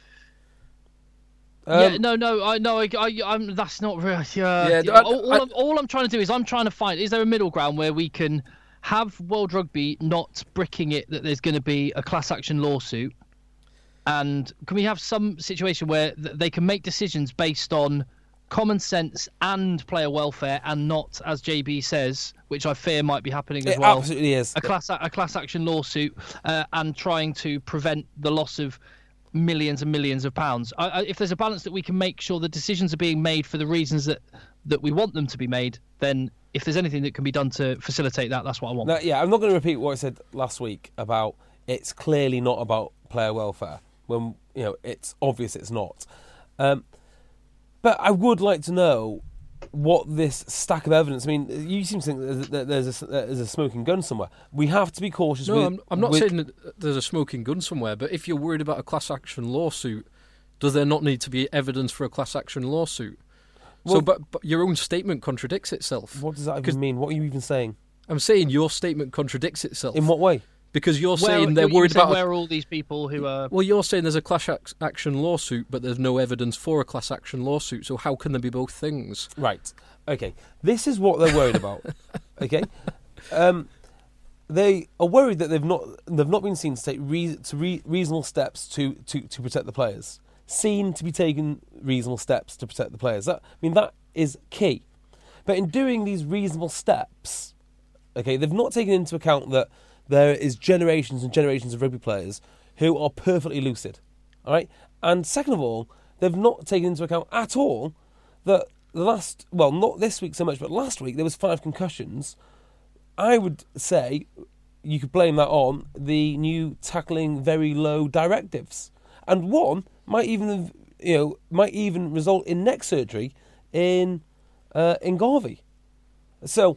I'm that's not real. All I'm trying to do is I'm trying to find, is there a middle ground where we can have World Rugby not bricking it that there's going to be a class action lawsuit, and can we have some situation where they can make decisions based on common sense and player welfare, and not, as JB says, which I fear might be happening as well. It absolutely is. A class action lawsuit and trying to prevent the loss of millions and millions of pounds. If there's a balance that we can make sure the decisions are being made for the reasons that we want them to be made, then if there's anything that can be done to facilitate that, that's what I want. No, I'm not going to repeat what I said last week about it's clearly not about player welfare, when it's obvious it's not. But I would like to know what this stack of evidence... I mean, you seem to think that there's a smoking gun somewhere. We have to be cautious. No, I'm not saying that there's a smoking gun somewhere, but if you're worried about a class action lawsuit, does there not need to be evidence for a class action lawsuit? Well, but your own statement contradicts itself. What does that even mean? What are you even saying? I'm saying your statement contradicts itself. In what way? Because you're saying they're worried about... Where are all these people who are... Well, you're saying there's a class action lawsuit, but there's no evidence for a class action lawsuit, so how can there be both things? Right. Okay. This is what they're worried about. Okay? They are worried that they've not been seen to take reasonable steps to protect the players. Seen to be taking reasonable steps to protect the players. That is key. But in doing these reasonable steps, okay, they've not taken into account that there is generations and generations of rugby players who are perfectly lucid. All right, and second of all, they've not taken into account at all that not this week so much, but last week there was 5 concussions. I would say you could blame that on the new tackling very low directives, and one might even result in neck surgery in Garvey. So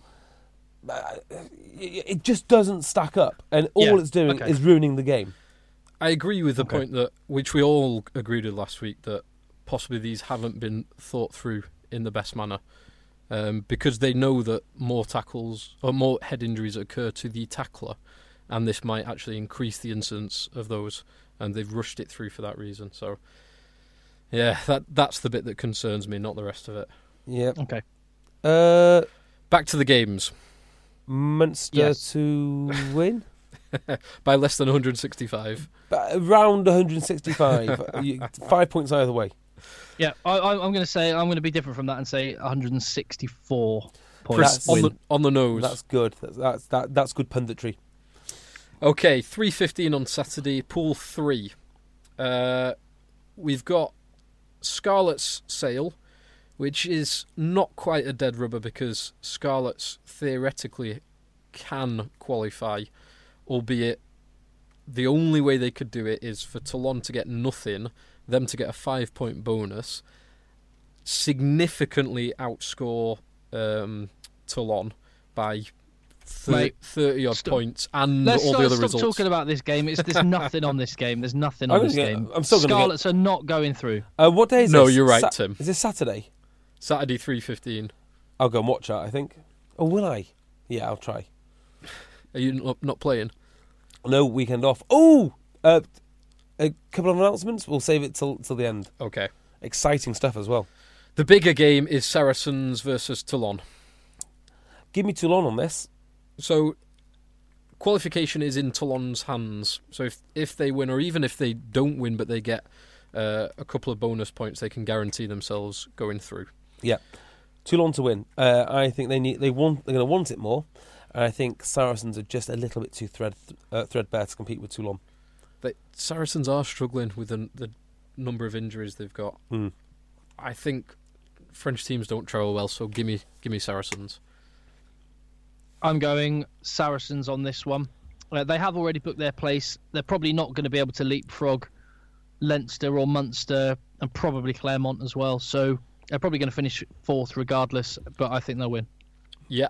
it just doesn't stack up, and all it's doing is ruining the game. I agree with the point that, which we all agreed with last week, that possibly these haven't been thought through in the best manner, because they know that more tackles or more head injuries occur to the tackler, and this might actually increase the incidence of those, and they've rushed it through for that reason. So, yeah, that's the bit that concerns me, not the rest of it. Yeah. Okay. Back to the games. Munster to win? By less than 165. Around 165. 5 points either way. Yeah, I'm going to say I'm going to be different from that and say 164 points. On the nose. That's good. That's good punditry. Okay, 3:15 on Saturday. Pool 3. We've got Scarlets Sale, which is not quite a dead rubber because Scarlets theoretically can qualify, albeit the only way they could do it is for Toulon to get nothing, them to get a 5-point bonus, significantly outscore Toulon by 30-odd points, and all the other results. Let's stop talking about this game. There's nothing on this game. There's nothing on this game. Scarlets are not going through. What day is this? No, you're right, Tim. Is this Saturday? Saturday, 3:15. I'll go and watch that, I think. Oh, will I? Yeah, I'll try. Are you not playing? No, weekend off. Oh! A couple of announcements. We'll save it till the end. Okay. Exciting stuff as well. The bigger game is Saracens versus Toulon. Give me Toulon on this. So, qualification is in Toulon's hands. So if they win, or even if they don't win but they get a couple of bonus points, they can guarantee themselves going through. Yeah. Toulon to win. I think they're going to want it more. And I think Saracens are just a little bit too threadbare to compete with Toulon. Saracens are struggling with the number of injuries they've got. I think French teams don't travel well, so give me Saracens. I'm going Saracens on this one. They have already booked their place. They're probably not going to be able to leapfrog Leinster or Munster and probably Clermont as well. So they're probably going to finish 4th regardless, but I think they'll win. Yeah.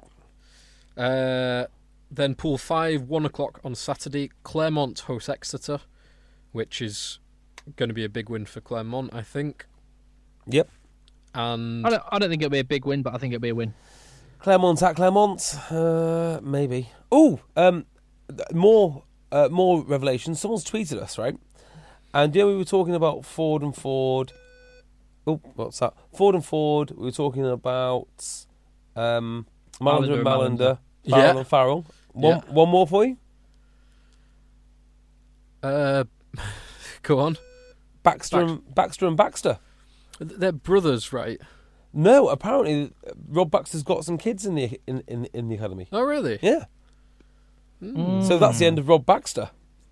Then Pool 5, 1 o'clock on Saturday. Clermont host Exeter, which is going to be a big win for Clermont, I think. Yep. And I don't think it'll be a big win, but I think it'll be a win. Clermont at Clermont, maybe. Oh, more revelations. Someone's tweeted us, right? And we were talking about Ford and Ford. Oh, what's that? Ford and Ford. We were talking about Malander and Malander. Farrell and Farrell. One more for you? Go on. Baxter and Baxter. They're brothers, right? No, apparently Rob Baxter's got some kids in the academy. Oh, really? Yeah. So that's the end of Rob Baxter.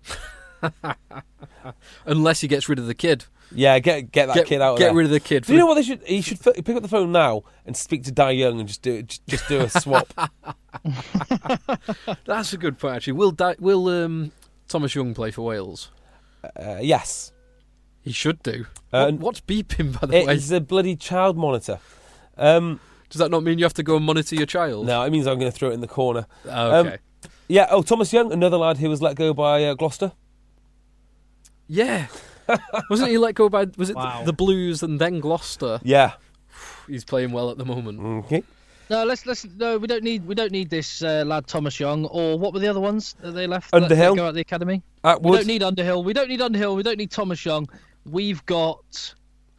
Unless he gets rid of the kid. Yeah, get that kid out of there. Get rid of the kid. Do you know what they should? He should pick up the phone now and speak to Dai Young and just do a swap. That's a good point, actually. Will Thomas Young play for Wales? Yes. He should do. What's beeping, by the way? It's a bloody child monitor. Does that not mean you have to go and monitor your child? No, it means I'm going to throw it in the corner. Okay. Yeah, Thomas Young, another lad who was let go by Gloucester. Yeah. Wasn't he let go by, the Blues and then Gloucester? Yeah. He's playing well at the moment. Okay. No, no, we don't need this lad Thomas Young, or what were the other ones that they left? Underhill. Go out the academy. Atwood. We don't need Underhill. We don't need Thomas Young. We've got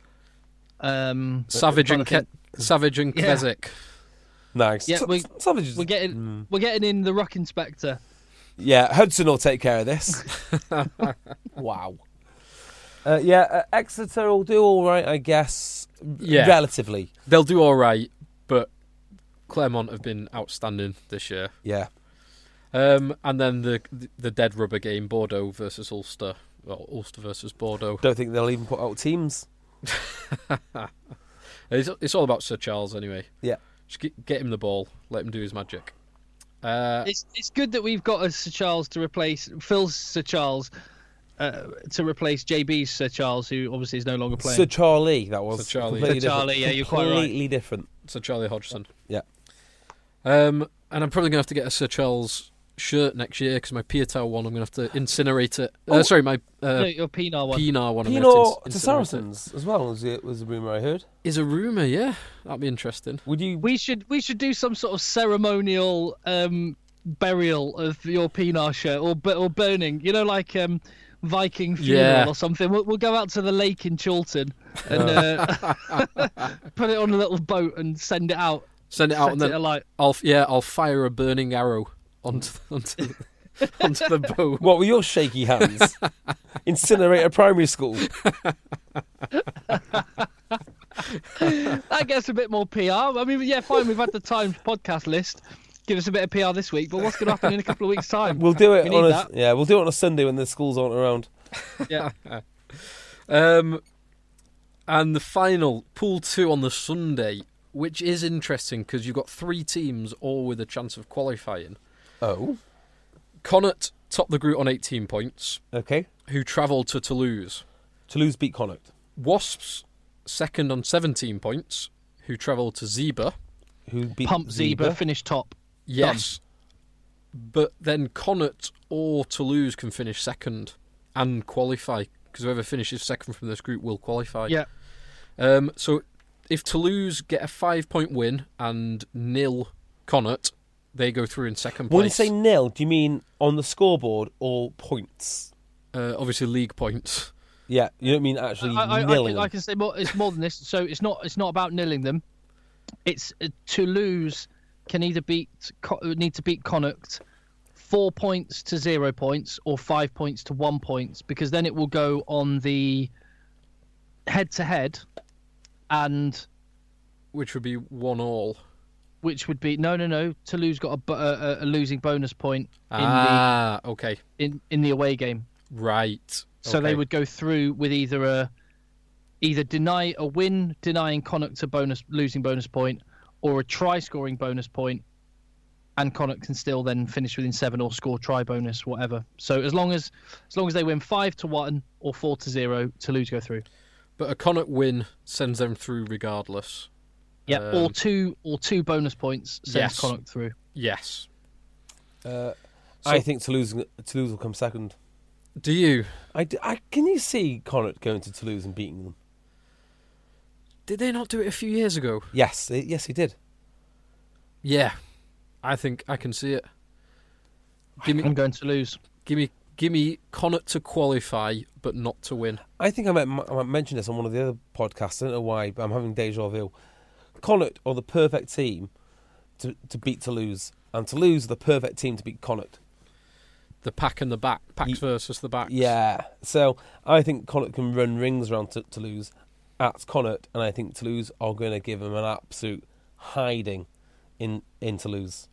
Savage and Keswick. Nice. Yeah, we're getting in the Ruck Inspector. Yeah, Hudson will take care of this. Wow. Exeter will do all right, I guess. Yeah. Relatively. They'll do all right, but Clermont have been outstanding this year. Yeah. And then the dead rubber game, Bordeaux versus Ulster, well, Ulster versus Bordeaux. Don't think they'll even put out teams. It's all about Sir Charles anyway. Yeah. Just get him the ball, let him do his magic. It's good that we've got a Sir Charles to replace Phil's Sir Charles to replace JB's Sir Charles, who obviously is no longer playing. Sir Charlie, that was. Sir Charlie. Sir Charlie, yeah, you're quite right. Completely different. Sir Charlie Hodgson. Yeah. And I'm probably going to have to get a Sir Charles shirt next year because my Pietau one, I'm going to have to incinerate it. My your Pienaar one. Pienaar one. Pienaar to Saracens as well, was a rumour I heard. Is a rumour, yeah. That'd be interesting. Would you? We should do some sort of ceremonial burial of your Pienaar shirt or burning. You know, like Viking funeral or something. We'll go out to the lake in Chiltern and put it on a little boat and send it out. And then I'll fire a burning arrow onto the boat. What with your shaky hands? Incinerate a primary school. That gets a bit more PR. I mean, yeah, fine. We've had the Times podcast list. Give us a bit of PR this week, but what's going to happen in a couple of weeks' time? We'll do it we'll do it on a Sunday when the schools aren't around. Yeah. And the final Pool 2 on the Sunday, which is interesting because you've got 3 teams all with a chance of qualifying. Oh. Connacht top the group on 18 points. Okay. Who travelled to Toulouse. Toulouse beat Connacht. Wasps second on 17 points. Who travelled to Zebra. Who beat Pump Zebra, finished top. Yes. Done. But then Connacht or Toulouse can finish second and qualify because whoever finishes second from this group will qualify. Yeah. So if Toulouse get a 5-point win and nil Connacht, they go through in second place. When you say nil, do you mean on the scoreboard or points? Obviously league points. Yeah, you don't mean actually nilling. I can say more. It's more than this. So it's not about nilling them. It's Toulouse can either need to beat Connacht 4 points to 0 points or 5 points to 1 point, because then it will go on the head-to-head, and which would be 1-1. Which would be no. Toulouse got a losing bonus point in the away game. Right. So they would go through with either deny a win, denying Connacht a losing bonus point, or a try scoring bonus point, and Connacht can still then finish within 7 or score try bonus, whatever. So as long as they win 5-1 or 4-0, Toulouse go through. But a Connacht win sends them through regardless. Yeah, or two bonus points sends Connacht through. Yes. I think Toulouse will come second. Do you? Can you see Connacht going to Toulouse and beating them? Did they not do it a few years ago? Yes, he did. Yeah, I think I can see it. I'm going to lose. Give me Connacht to qualify, but not to win. I think I might mention this on one of the other podcasts. I don't know why, but I'm having deja vu. Connacht are the perfect team to beat Toulouse, and Toulouse are the perfect team to beat Connacht. The pack and the back, packs versus the backs. Yeah, so I think Connacht can run rings around Toulouse at Connacht, and I think Toulouse are going to give them an absolute hiding in Toulouse.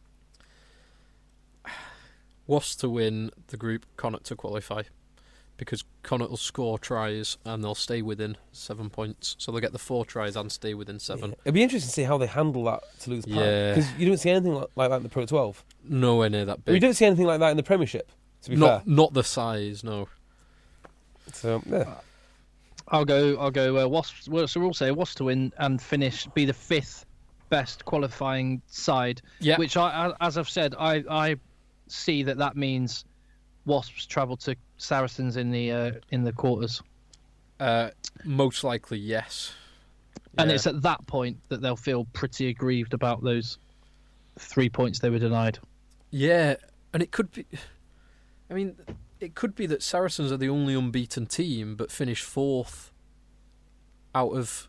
Wasps to win the group, Connacht to qualify, because Connacht will score tries and they'll stay within 7 points. So they'll get the 4 tries and stay within 7. Yeah. It'd be interesting to see how they handle that Toulouse pack, because you don't see anything like that in the Pro 12. Nowhere near that big. We don't see anything like that in the Premiership, to be fair. Not the size, no. So, yeah. I'll go Wasps. So we'll say Wasps to win and be the 5th best qualifying side. Yeah. Which, as I've said, I see that means Wasps travel to Saracens in the quarters. Most likely, yes. And it's at that point that they'll feel pretty aggrieved about those 3 points they were denied. Yeah, and it could be. I mean, it could be that Saracens are the only unbeaten team, but finish 4th out of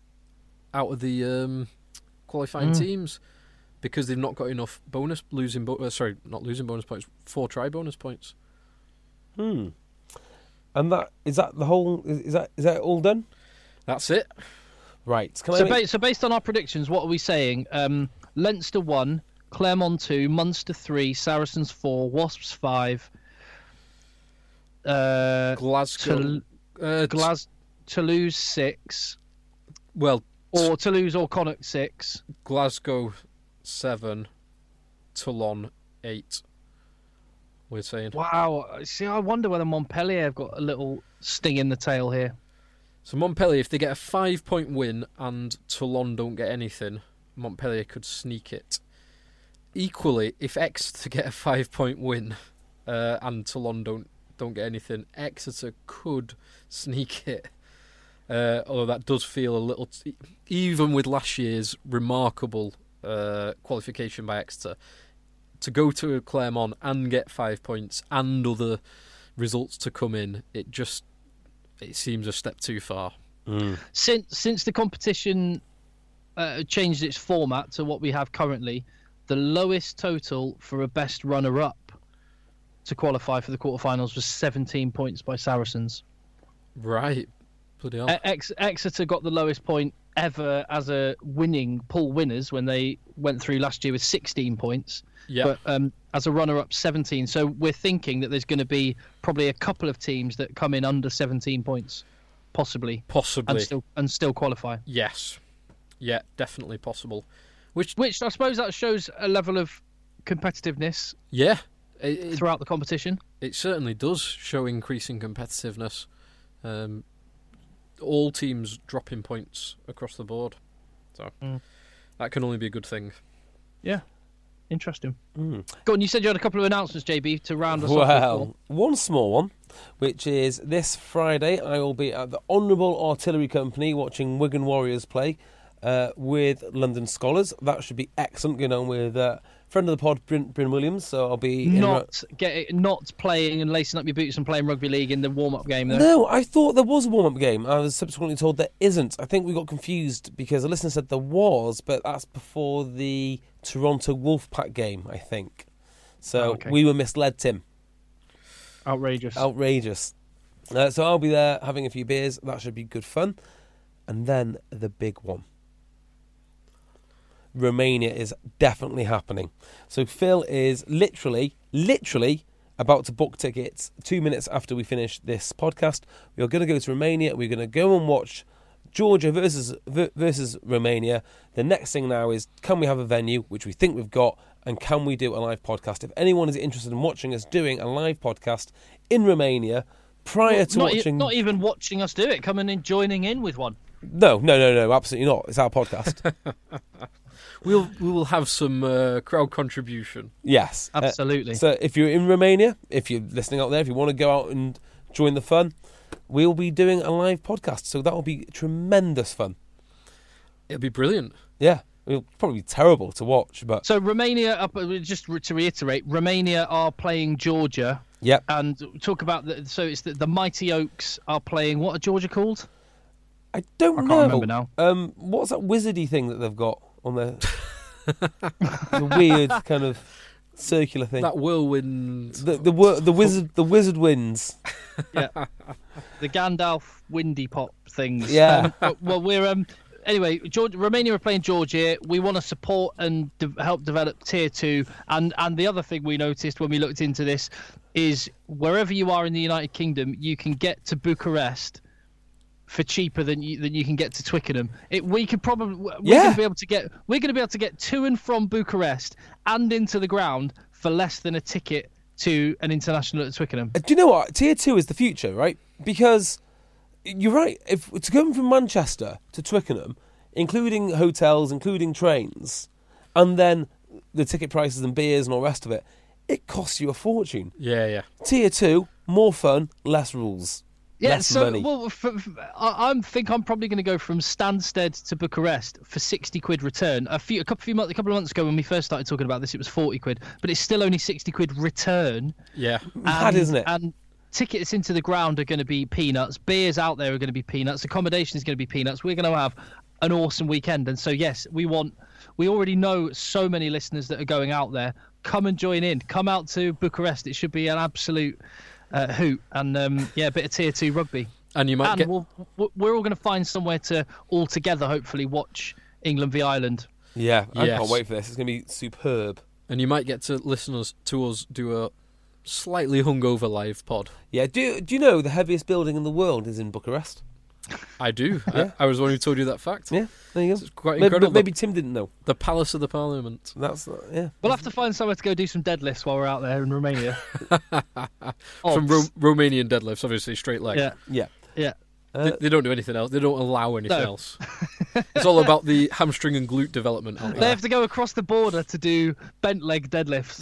the qualifying teams, because they've not got enough not losing bonus points, 4 try bonus points. And is that the whole? Is that all done? That's it. Right. So based on our predictions, what are we saying? Leinster 1, Clermont 2, Munster 3, Saracens 4, Wasps 5. Glasgow. Toulouse 6. Well, or Toulouse or Connacht 6. Glasgow 7. Toulon 8. We're saying. Wow. See, I wonder whether Montpellier have got a little sting in the tail here. So Montpellier, if they get a 5-point win and Toulon don't get anything, Montpellier could sneak it. Equally, if Exeter get a 5-point win and Toulon don't get anything, Exeter could sneak it. Although that does feel a little... even with last year's remarkable qualification by Exeter, to go to Clermont and get 5 points and other results to come in, it seems a step too far. Since the competition changed its format to what we have currently, the lowest total for a best runner-up to qualify for the quarterfinals was 17 points by Saracens. Right. Bloody hell. Exeter got the lowest point ever as a pool winners when they went through last year with 16 points. Yeah. But as a runner-up, 17. So we're thinking that there's going to be probably a couple of teams that come in under 17 points, possibly, and still qualify. Yes. Yeah, definitely possible. Which I suppose that shows a level of competitiveness. Yeah. Throughout the competition. It certainly does show increasing competitiveness. All teams dropping points across the board. So that can only be a good thing. Yeah. Interesting. Go on, you said you had a couple of announcements, JB, to round us off. Well, one small one, which is this Friday I will be at the Honourable Artillery Company watching Wigan Warriors play with London Scholars. That should be excellent, going on with friend of the pod, Bryn Williams. So I'll be not playing and lacing up your boots and playing rugby league in the warm-up game, though. No, I thought there was a warm-up game. I was subsequently told there isn't. I think we got confused because a listener said there was, but that's before the Toronto Wolfpack game, I think. So we were misled, Tim. Outrageous. So I'll be there having a few beers. That should be good fun. And then the big one. Romania is definitely happening. So Phil is literally about to book tickets 2 minutes after we finish this podcast. We are going to go to Romania. We're going to go and watch Georgia versus Romania. The next thing now is, can we have a venue, which we think we've got, and can we do a live podcast? If anyone is interested in watching us doing a live podcast in Romania prior to watching... Not even watching us do it, coming in, joining in with one. No, absolutely not. It's our podcast. We will have some crowd contribution. Yes. Absolutely. So if you're in Romania, if you're listening out there, if you want to go out and join the fun, we'll be doing a live podcast. So that will be tremendous fun. It'll be brilliant. Yeah. It'll probably be terrible to watch. But so Romania, just to reiterate, Romania are playing Georgia. Yep. And talk about it's the Mighty Oaks are playing, what are Georgia called? I can't remember now. What's that wizardy thing that they've got on there? The weird kind of circular thing. That whirlwind. The wizard winds. Yeah. The Gandalf windy pop things. Yeah. Well, we're anyway. Romania are playing Georgia. We want to support and help develop Tier 2. And the other thing we noticed when we looked into this is wherever you are in the United Kingdom, you can get to Bucharest for cheaper than you can get to Twickenham. We're going to be able to get to and from Bucharest and into the ground for less than a ticket to an international at Twickenham. Do you know what? Tier 2 is the future, right? Because you're right. If to go from Manchester to Twickenham, including hotels, including trains, and then the ticket prices and beers and all the rest of it, it costs you a fortune. Yeah. Tier 2, more fun, less rules. Yeah, I think I'm probably going to go from Stansted to Bucharest for 60 quid return. A couple of months ago when we first started talking about this, it was 40 quid, but it's still only 60 quid return. Yeah, mad, isn't it? And tickets into the ground are going to be peanuts. Beers out there are going to be peanuts. Accommodation is going to be peanuts. We're going to have an awesome weekend. And so, yes, we already know so many listeners that are going out there. Come and join in. Come out to Bucharest. It should be an absolute... hoot and a bit of Tier 2 rugby, and you might we're all going to find somewhere to all together hopefully watch England v Ireland. I can't wait for this. It's going to be superb. And you might get to listen to us do slightly hungover live pod. Yeah. Do you know the heaviest building in the world is in Bucharest? I do. Yeah. I was the one who told you that fact. Yeah, there you go. It's quite incredible. Maybe Tim didn't know. The Palace of the Parliament. That's yeah. We'll have to find somewhere to go do some deadlifts while we're out there in Romania. Some Romanian deadlifts, obviously straight leg. Yeah. They don't do anything else. They don't allow anything else. It's all about the hamstring and glute development. They have to go across the border to do bent leg deadlifts.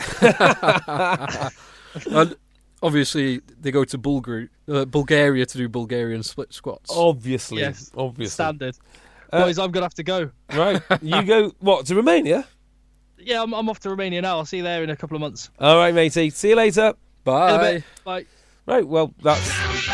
And obviously, they go to Bulgaria to do Bulgarian split squats. Obviously. Standard. Boys, I'm going to have to go. Right. You go, what, to Romania? Yeah, I'm off to Romania now. I'll see you there in a couple of months. All right, matey. See you later. Bye. Bye. Right, well, that's...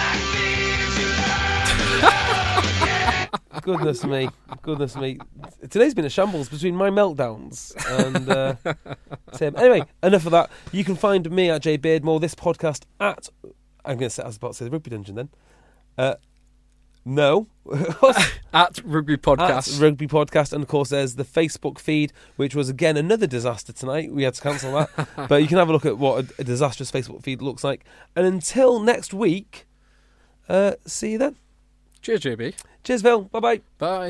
Goodness me. Today's been a shambles between my meltdowns and Tim. Anyway, enough of that. You can find me at Jay Beardmore, this podcast at... I was about to say the Rugby Dungeon then. No. At Rugby Podcast. At Rugby Podcast. And of course, there's the Facebook feed, which was again another disaster tonight. We had to cancel that. But you can have a look at what a disastrous Facebook feed looks like. And until next week, see you then. Cheers, JB. Cheers, Phil. Bye-bye. Bye.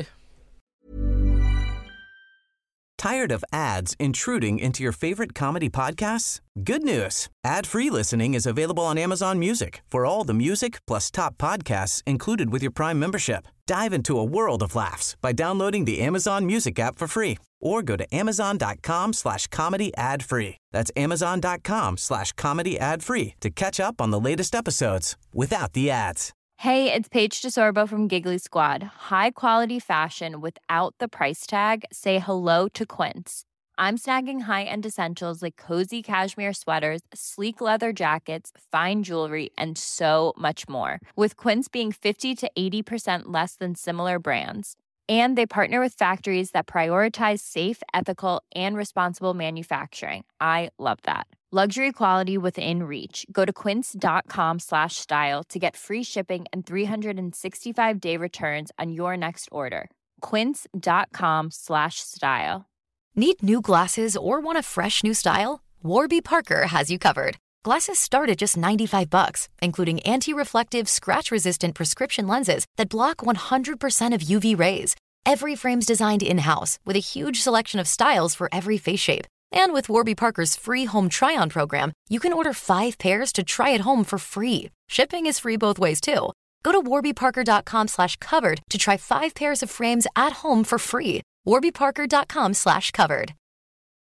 Tired of ads intruding into your favorite comedy podcasts? Good news. Ad-free listening is available on Amazon Music for all the music plus top podcasts included with your Prime membership. Dive into a world of laughs by downloading the Amazon Music app for free or go to amazon.com/comedy ad-free. That's amazon.com/comedy ad-free to catch up on the latest episodes without the ads. Hey, it's Paige DeSorbo from Giggly Squad. High quality fashion without the price tag. Say hello to Quince. I'm snagging high-end essentials like cozy cashmere sweaters, sleek leather jackets, fine jewelry, and so much more. With Quince being 50 to 80% less than similar brands. And they partner with factories that prioritize safe, ethical, and responsible manufacturing. I love that. Luxury quality within reach. Go to quince.com/style to get free shipping and 365-day returns on your next order. Quince.com/style. Need new glasses or want a fresh new style? Warby Parker has you covered. Glasses start at just $95, including anti-reflective, scratch-resistant prescription lenses that block 100% of UV rays. Every frame's designed in-house with a huge selection of styles for every face shape. And with Warby Parker's free home try-on program, you can order 5 pairs to try at home for free. Shipping is free both ways, too. Go to warbyparker.com/covered to try 5 pairs of frames at home for free. warbyparker.com/covered.